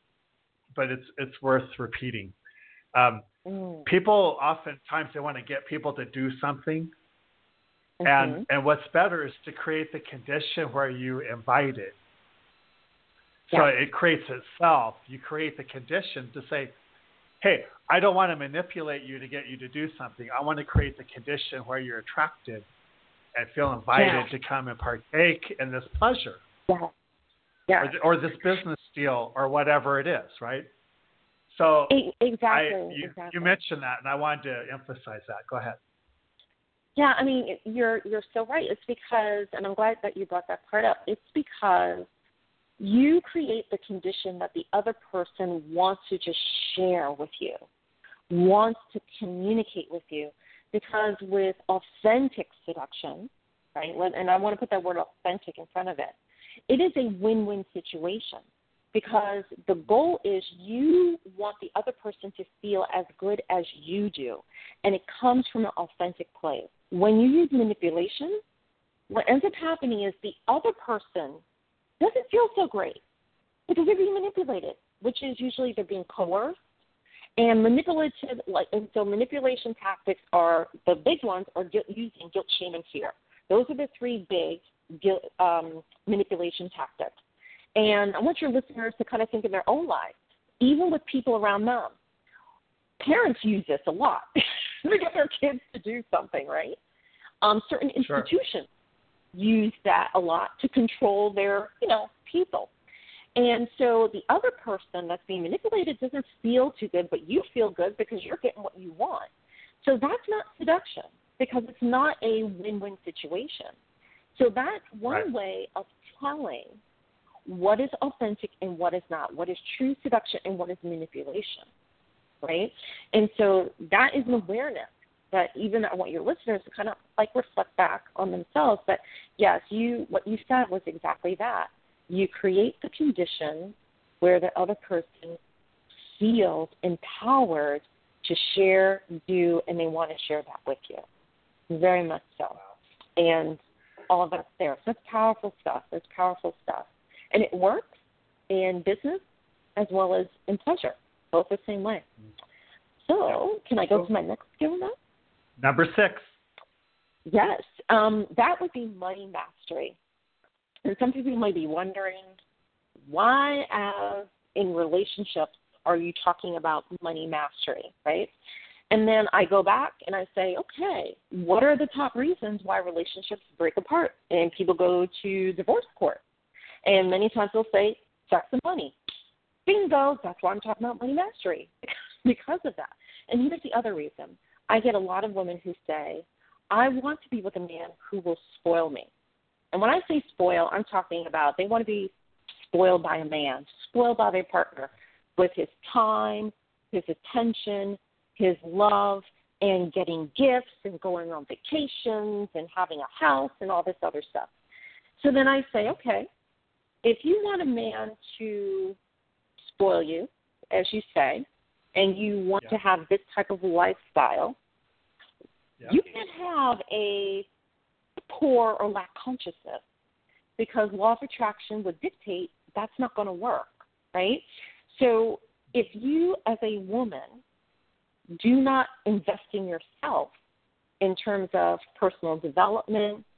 it's worth repeating. People oftentimes, they want to get people to do something. And what's better is to create the condition where you invite it. So it creates itself. You create the condition to say, hey, I don't want to manipulate you to get you to do something. I want to create the condition where you're attracted and feel invited to come and partake in this pleasure. Or this business deal or whatever it is, right? So exactly. You mentioned that, and I wanted to emphasize that. Go ahead. Yeah, I mean, you're so right. It's because, and I'm glad that you brought that part up, it's because you create the condition that the other person wants to just share with you, wants to communicate with you. Because with authentic seduction, right, and I want to put that word authentic in front of it, it is a win-win situation. Because the goal is you want the other person to feel as good as you do. And it comes from an authentic place. When you use manipulation, what ends up happening is the other person doesn't feel so great because they're being manipulated, which is usually they're being coerced. And so manipulation tactics are, the big ones are using guilt, shame, and fear. Those are the three big manipulation tactics. And I want your listeners to kind of think in their own lives, even with people around them. Parents use this a lot to get their kids to do something, right? Certain institutions use that a lot to control their, people. And so the other person that's being manipulated doesn't feel too good, but you feel good because you're getting what you want. So that's not seduction because it's not a win-win situation. So that's one way of telling what is authentic and what is not, what is true seduction and what is manipulation, right? And so that is an awareness that even I want your listeners to kind of like reflect back on themselves that, yes, what you said was exactly that. You create the condition where the other person feels empowered to share, do, and they want to share that with you. Very much so. And all of that's there. So that's powerful stuff. That's powerful stuff. And it works in business as well as in pleasure, both the same way. So can I go to my next skill now? Number 6. Yes. That would be money mastery. And some people might be wondering, why as in relationships are you talking about money mastery, right? And then I go back and I say, okay, what are the top reasons why relationships break apart? And people go to divorce court. And many times they'll say, sex and money. Bingo, that's why I'm talking about money mastery, because of that. And here's the other reason. I get a lot of women who say, I want to be with a man who will spoil me. And when I say spoil, I'm talking about they want to be spoiled by a man, spoiled by their partner with his time, his attention, his love, and getting gifts and going on vacations and having a house and all this other stuff. So then I say, okay, if you want a man to spoil you, as you say, and you want to have this type of lifestyle, you can't have a poor or lack consciousness because law of attraction would dictate that's not going to work, right? So if you as a woman do not invest in yourself in terms of personal development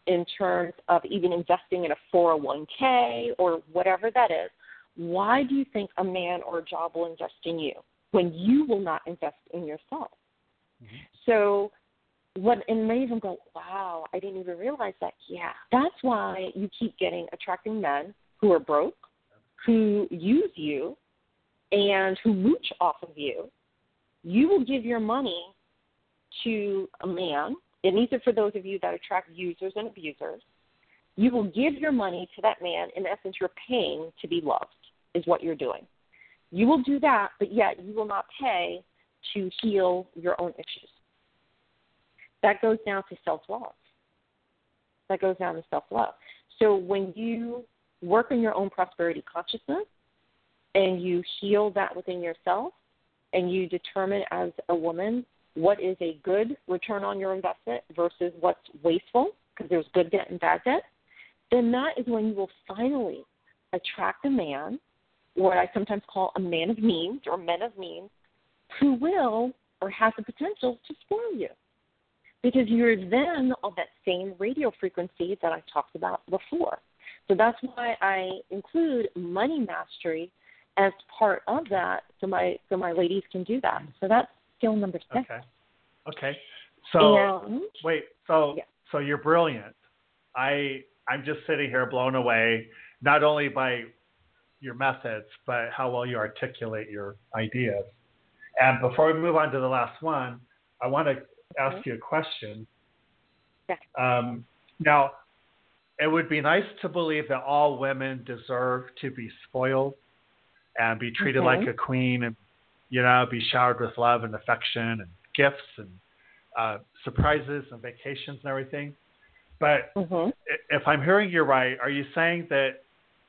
in terms of even investing in a 401k or whatever that is, why do you think a man or a job will invest in you when you will not invest in yourself? Mm-hmm. So and many of them go, wow, I didn't even realize that. Yeah, that's why you keep attracting men who are broke, who use you, and who mooch off of you. You will give your money to a man, and these are for those of you that attract users and abusers. You will give your money to that man. In essence, you're paying to be loved is what you're doing. You will do that, but yet you will not pay to heal your own issues. That goes down to self-love. So when you work on your own prosperity consciousness and you heal that within yourself and you determine as a woman what is a good return on your investment versus what's wasteful, because there's good debt and bad debt, then that is when you will finally attract a man, what I sometimes call a man of means or men of means, who will or has the potential to spoil you. Because you're then on that same radio frequency that I talked about before. So that's why I include money mastery as part of that, so my ladies can do that. So that's skill number 6. Okay. So yeah. So you're brilliant. I'm just sitting here blown away, not only by your methods, but how well you articulate your ideas. And before we move on to the last one, I want to ask you a question. Yeah. Now, it would be nice to believe that all women deserve to be spoiled and be treated like a queen and, be showered with love and affection and gifts and surprises and vacations and everything. But if I'm hearing you right, are you saying that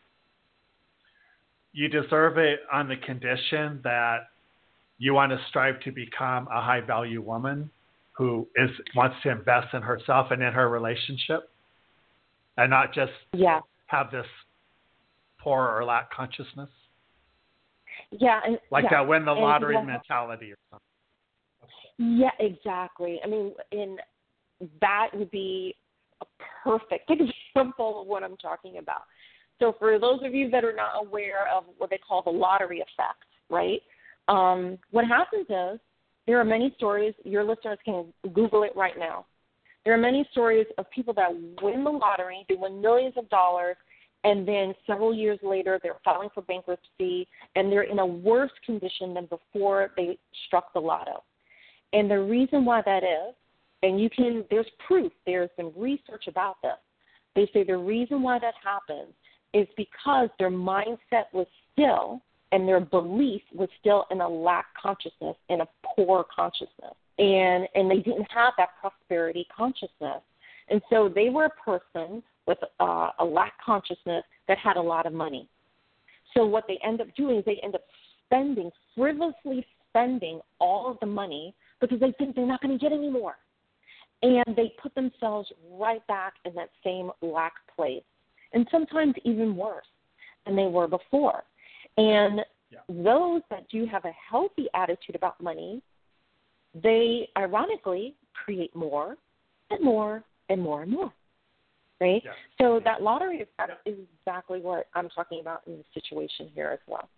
you deserve it on the condition that you want to strive to become a high-value woman who wants to invest in herself and in her relationship and not just have this poor or lack consciousness? Yeah. And, that win the lottery mentality or something. Yeah, exactly. I mean, that would be a perfect example of what I'm talking about. So for those of you that are not aware of what they call the lottery effect, right, what happens is there are many stories. Your listeners can Google it right now. There are many stories of people that win the lottery, they win millions of dollars, and then several years later they're filing for bankruptcy, and they're in a worse condition than before they struck the lotto. And the reason why that is, and there's proof, there's been research about this. They say the reason why that happens is because their mindset was still, and their belief was still in a lack consciousness, in a poor consciousness. And they didn't have that prosperity consciousness. And so they were a person with a lack consciousness that had a lot of money. So what they end up doing is they end up frivolously spending all of the money because they think they're not going to get any more. And they put themselves right back in that same lack place, and sometimes even worse than they were before. And those that do have a healthy attitude about money, they ironically create more and more and more and more, right? Yeah. So that lottery effect is exactly what I'm talking about in the situation here as well.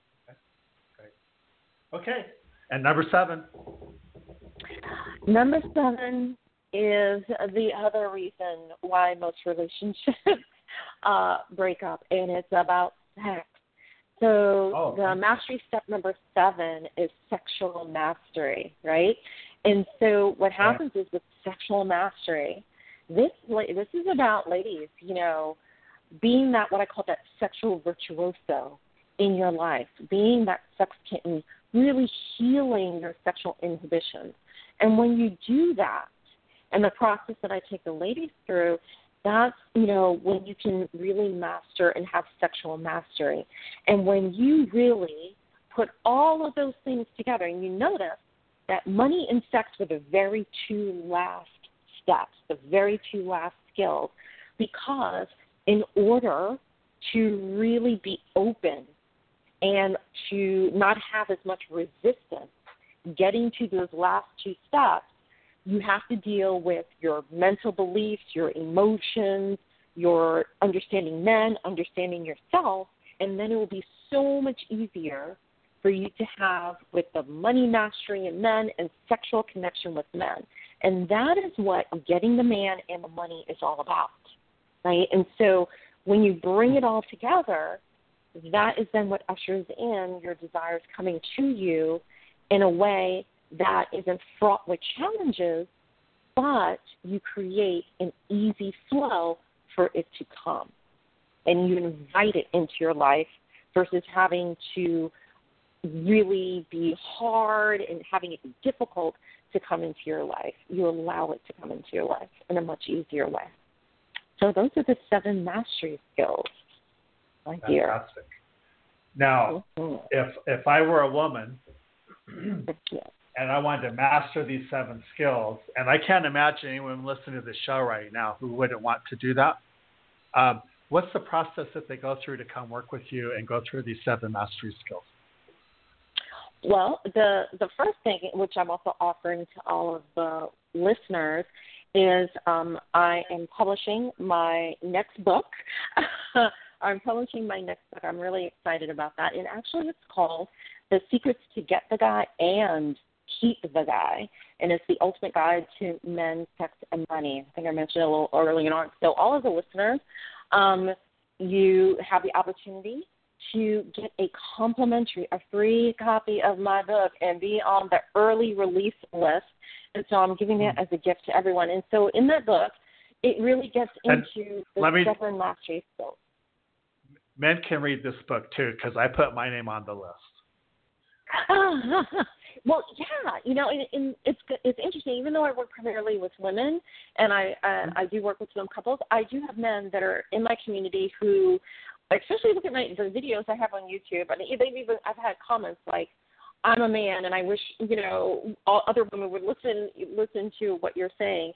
Okay. And number 7? Number 7 is the other reason why most relationships break up, and it's about sex. So the mastery step number 7 is sexual mastery, right? And so what happens is with sexual mastery, this is about, ladies, being that what I call that sexual virtuoso in your life, being that sex kitten, really healing your sexual inhibitions. And when you do that, and the process that I take the ladies through, that's, when you can really master and have sexual mastery. And when you really put all of those things together, and you notice that money and sex were the very 2 last steps, the very 2 last skills, because in order to really be open and to not have as much resistance getting to those last 2 steps, you have to deal with your mental beliefs, your emotions, your understanding men, understanding yourself, and then it will be so much easier for you to have with the money mastery in men and sexual connection with men. And that is what getting the man and the money is all about, right? And so when you bring it all together, that is then what ushers in your desires coming to you in a way that isn't fraught with challenges, but you create an easy flow for it to come. And you invite it into your life versus having to really be hard and having it be difficult to come into your life. You allow it to come into your life in a much easier way. So those are the 7 mastery skills, my dear. Fantastic. Now, if I were a woman and I wanted to master these 7 skills, and I can't imagine anyone listening to the show right now who wouldn't want to do that, what's the process that they go through to come work with you and go through these 7 mastery skills? Well, the first thing, which I'm also offering to all of the listeners, is I am publishing my next book. I'm publishing my next book. I'm really excited about that. And actually it's called The Secrets to Get the Guy and Keep the Guy. And it's the ultimate guide to men, sex, and money. I think I mentioned it a little earlier on. So all of the listeners, you have the opportunity to get a free copy of my book and be on the early release list. And so I'm giving that as a gift to everyone. And so in that book, it really gets into the 7 mastery skills. Men can read this book too, because I put my name on the list. Well, yeah, you know, and it's interesting. Even though I work primarily with women, and I do work with some couples, I do have men that are in my community who, especially look at the videos I have on YouTube, and I've had comments like, "I'm a man, and I wish all other women would listen to what you're saying."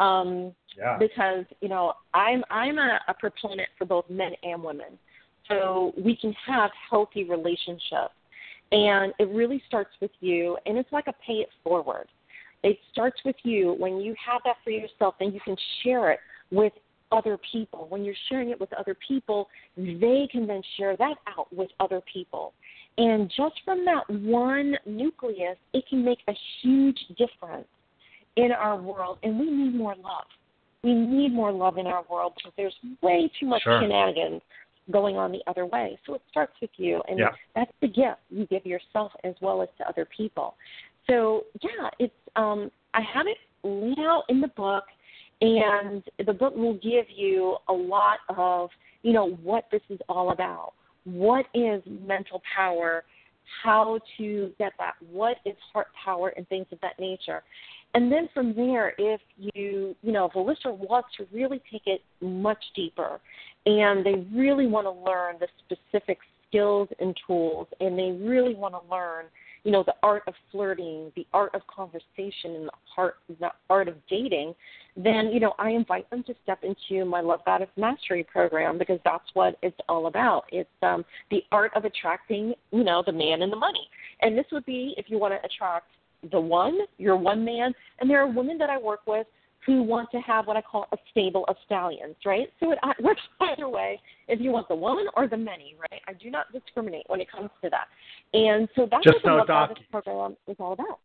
Because I'm a proponent for both men and women, so we can have healthy relationships. And it really starts with you, and it's like a pay it forward. It starts with you. When you have that for yourself, then you can share it with other people. When you're sharing it with other people, they can then share that out with other people. And just from that one nucleus, it can make a huge difference in our world. And we need more love. We need more love in our world because there's way too much shenanigans going on the other way. So it starts with you, and that's the gift you give yourself as well as to other people. So, it's I have it laid out in the book, and the book will give you a lot of, what this is all about. What is mental power, how to get that, what is heart power, and things of that nature. And then from there, if if a listener wants to really take it much deeper and they really want to learn the specific skills and tools, and they really want to learn, the art of flirting, the art of conversation, and the art of dating, then, I invite them to step into my Love Goddess Mastery program, because that's what it's all about. It's the art of attracting, the man and the money. And this would be if you want to attract your one man, and there are women that I work with who want to have what I call a stable of stallions, right? So it works either way if you want the one or the many, right? I do not discriminate when it comes to that. And so that's what the Love Goddess program is all about.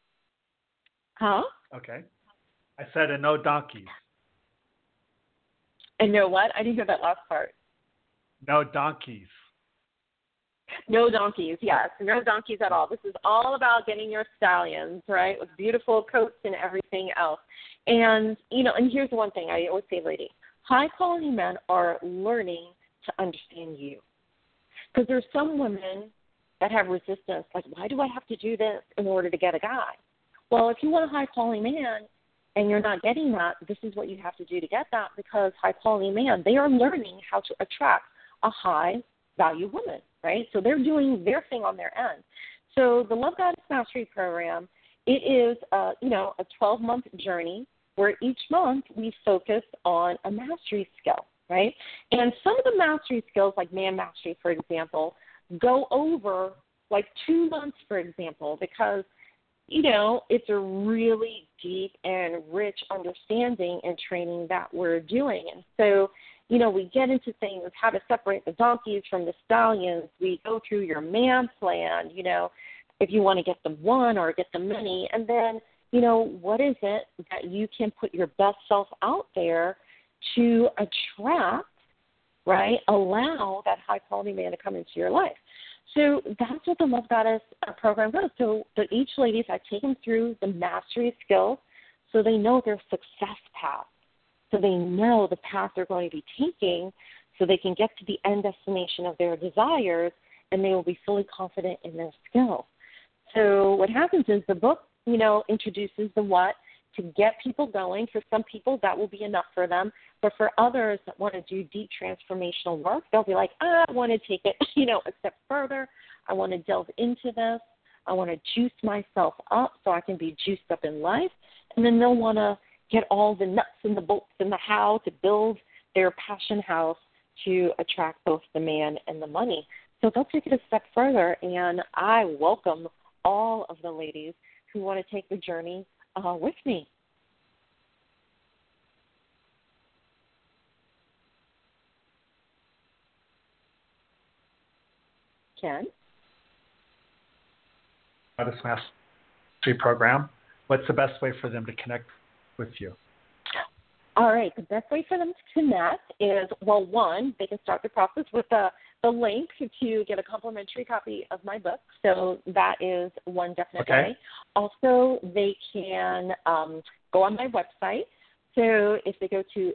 Huh? Okay. I said, and no donkeys. And no what? I didn't hear that last part. No donkeys. No donkeys, yes. No donkeys at all. This is all about getting your stallions, right, with beautiful coats and everything else. And, and here's one thing I always say, lady. High-quality men are learning to understand you. Because there's some women that have resistance, like, why do I have to do this in order to get a guy? Well, if you want a high-quality man and you're not getting that, this is what you have to do to get that, because high-quality man, they are learning how to attract a high-value woman, right? So they're doing their thing on their end. So the Love Goddess Mastery Program, it is, a 12-month journey where each month we focus on a mastery skill, right? And some of the mastery skills, like man mastery, for example, go over like 2 months, for example, because it's a really deep and rich understanding and training that we're doing. And so, we get into things, how to separate the donkeys from the stallions. We go through your man plan, if you want to get the one or get the many. And then, what is it that you can put your best self out there to attract, right? Allow that high-quality man to come into your life. So that's what the Love Goddess program does. So each ladies, I take them through the mastery skills so they know their success path, so they know the path they're going to be taking so they can get to the end destination of their desires, and they will be fully confident in their skills. So what happens is the book, introduces the what to get people going. For some people, that will be enough for them. But for others that want to do deep transformational work, they'll be like, I want to take it, a step further. I want to delve into this. I want to juice myself up so I can be juiced up in life. And then they'll want to get all the nuts and the bolts and the how to build their passion house to attract both the man and the money. So they'll take it a step further, and I welcome all of the ladies who want to take the journey with me. Ken? Goddess Mastery Program. What's the best way for them to connect with you? All right. The best way for them to connect is, well, one, they can start the process with the link to get a complimentary copy of my book. So that is one definite way. Also, they can go on my website. So if they go to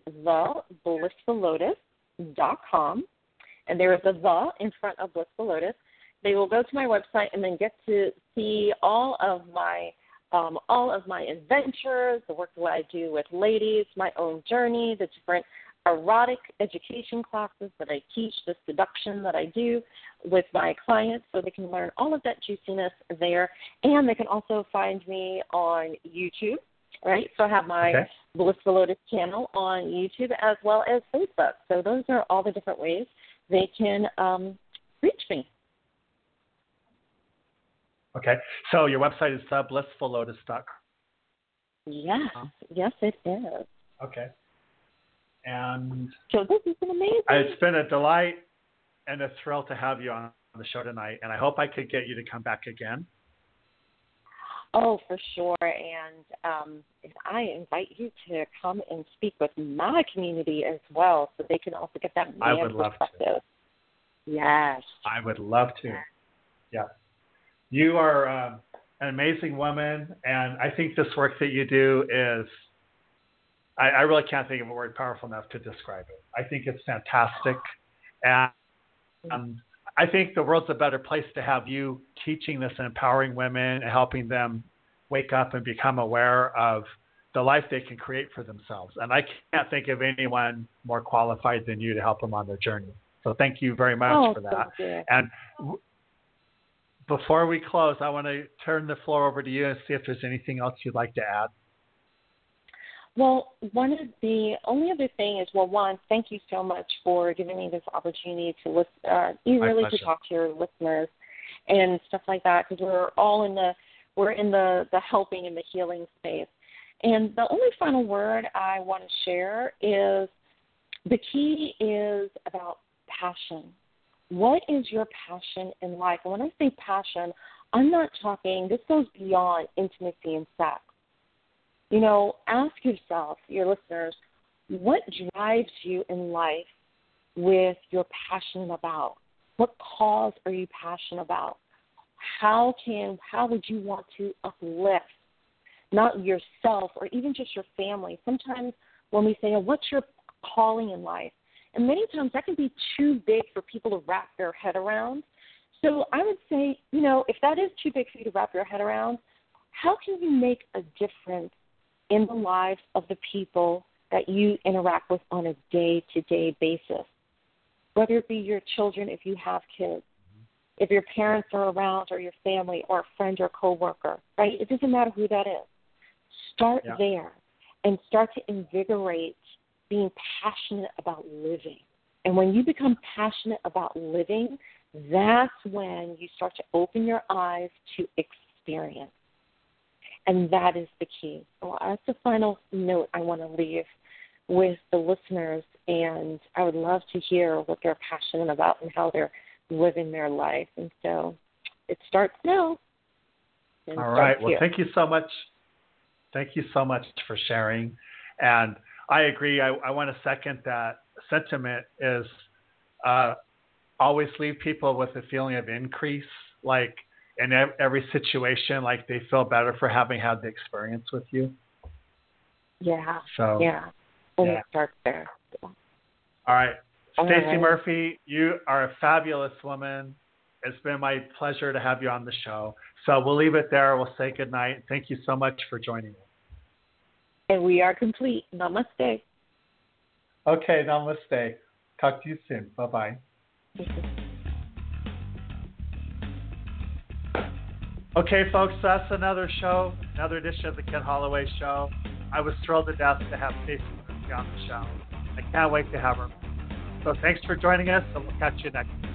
theblissfullotus.com, and there is a the in front of Blissful Lotus, they will go to my website and then get to see all of my adventures, the work that I do with ladies, my own journey, the different erotic education classes that I teach, the seduction that I do with my clients, so they can learn all of that juiciness there. And they can also find me on YouTube, right? So I have my Blissful Lotus channel on YouTube as well as Facebook. So those are all the different ways they can reach me. Okay. So your website is blissfullotus.com. Yes, it is. Okay. And so this has been amazing. It's been a delight and a thrill to have you on the show tonight, and I hope I could get you to come back again. Oh, for sure. And I invite you to come and speak with my community as well, so they can also get that man I would love perspective. Yes. I would love to. Yeah. You are an amazing woman, and I think this work that you do is, I really can't think of a word powerful enough to describe it. I think it's fantastic. And I think the world's a better place to have you teaching this and empowering women and helping them wake up and become aware of the life they can create for themselves. And I can't think of anyone more qualified than you to help them on their journey. So thank you very much for that. And before we close, I want to turn the floor over to you and see if there's anything else you'd like to add. Well, one of the only other thing is, well, one, thank you so much for giving me this opportunity to listen, to talk to your listeners and stuff like that, because we're all in the helping and the healing space. And the only final word I want to share is the key is about passion. What is your passion in life? And when I say passion, I'm not talking, this goes beyond intimacy and sex. Ask yourself, your listeners, what drives you in life with your passion about? What cause are you passionate about? How would you want to uplift, not yourself or even just your family? Sometimes when we say, what's your calling in life? And many times that can be too big for people to wrap their head around. So I would say, if that is too big for you to wrap your head around, how can you make a difference in the lives of the people that you interact with on a day-to-day basis? Whether it be your children, if you have kids, if your parents are around, or your family, or a friend or coworker, right? It doesn't matter who that is. Start there and start to invigorate being passionate about living. And when you become passionate about living, that's when you start to open your eyes to experience. And that is the key. So that's the final note I want to leave with the listeners, and I would love to hear what they're passionate about and how they're living their life. And so it starts now. All right. Well, thank you so much. Thank you so much for sharing. And I agree. I want to second that sentiment is always leave people with a feeling of increase, like in every situation, like they feel better for having had the experience with you. Yeah. So, yeah. And yeah. it starts there. Yeah. All right. Stacey right. Murphy, you are a fabulous woman. It's been my pleasure to have you on the show. So we'll leave it there. We'll say goodnight. Thank you so much for joining us. And we are complete. Namaste. Okay, namaste. Talk to you soon. Bye-bye. Okay, folks, that's another show, another edition of the Ken Holloway Show. I was thrilled to death to have Stacey Murphy on the show. I can't wait to have her. So thanks for joining us, and we'll catch you next time.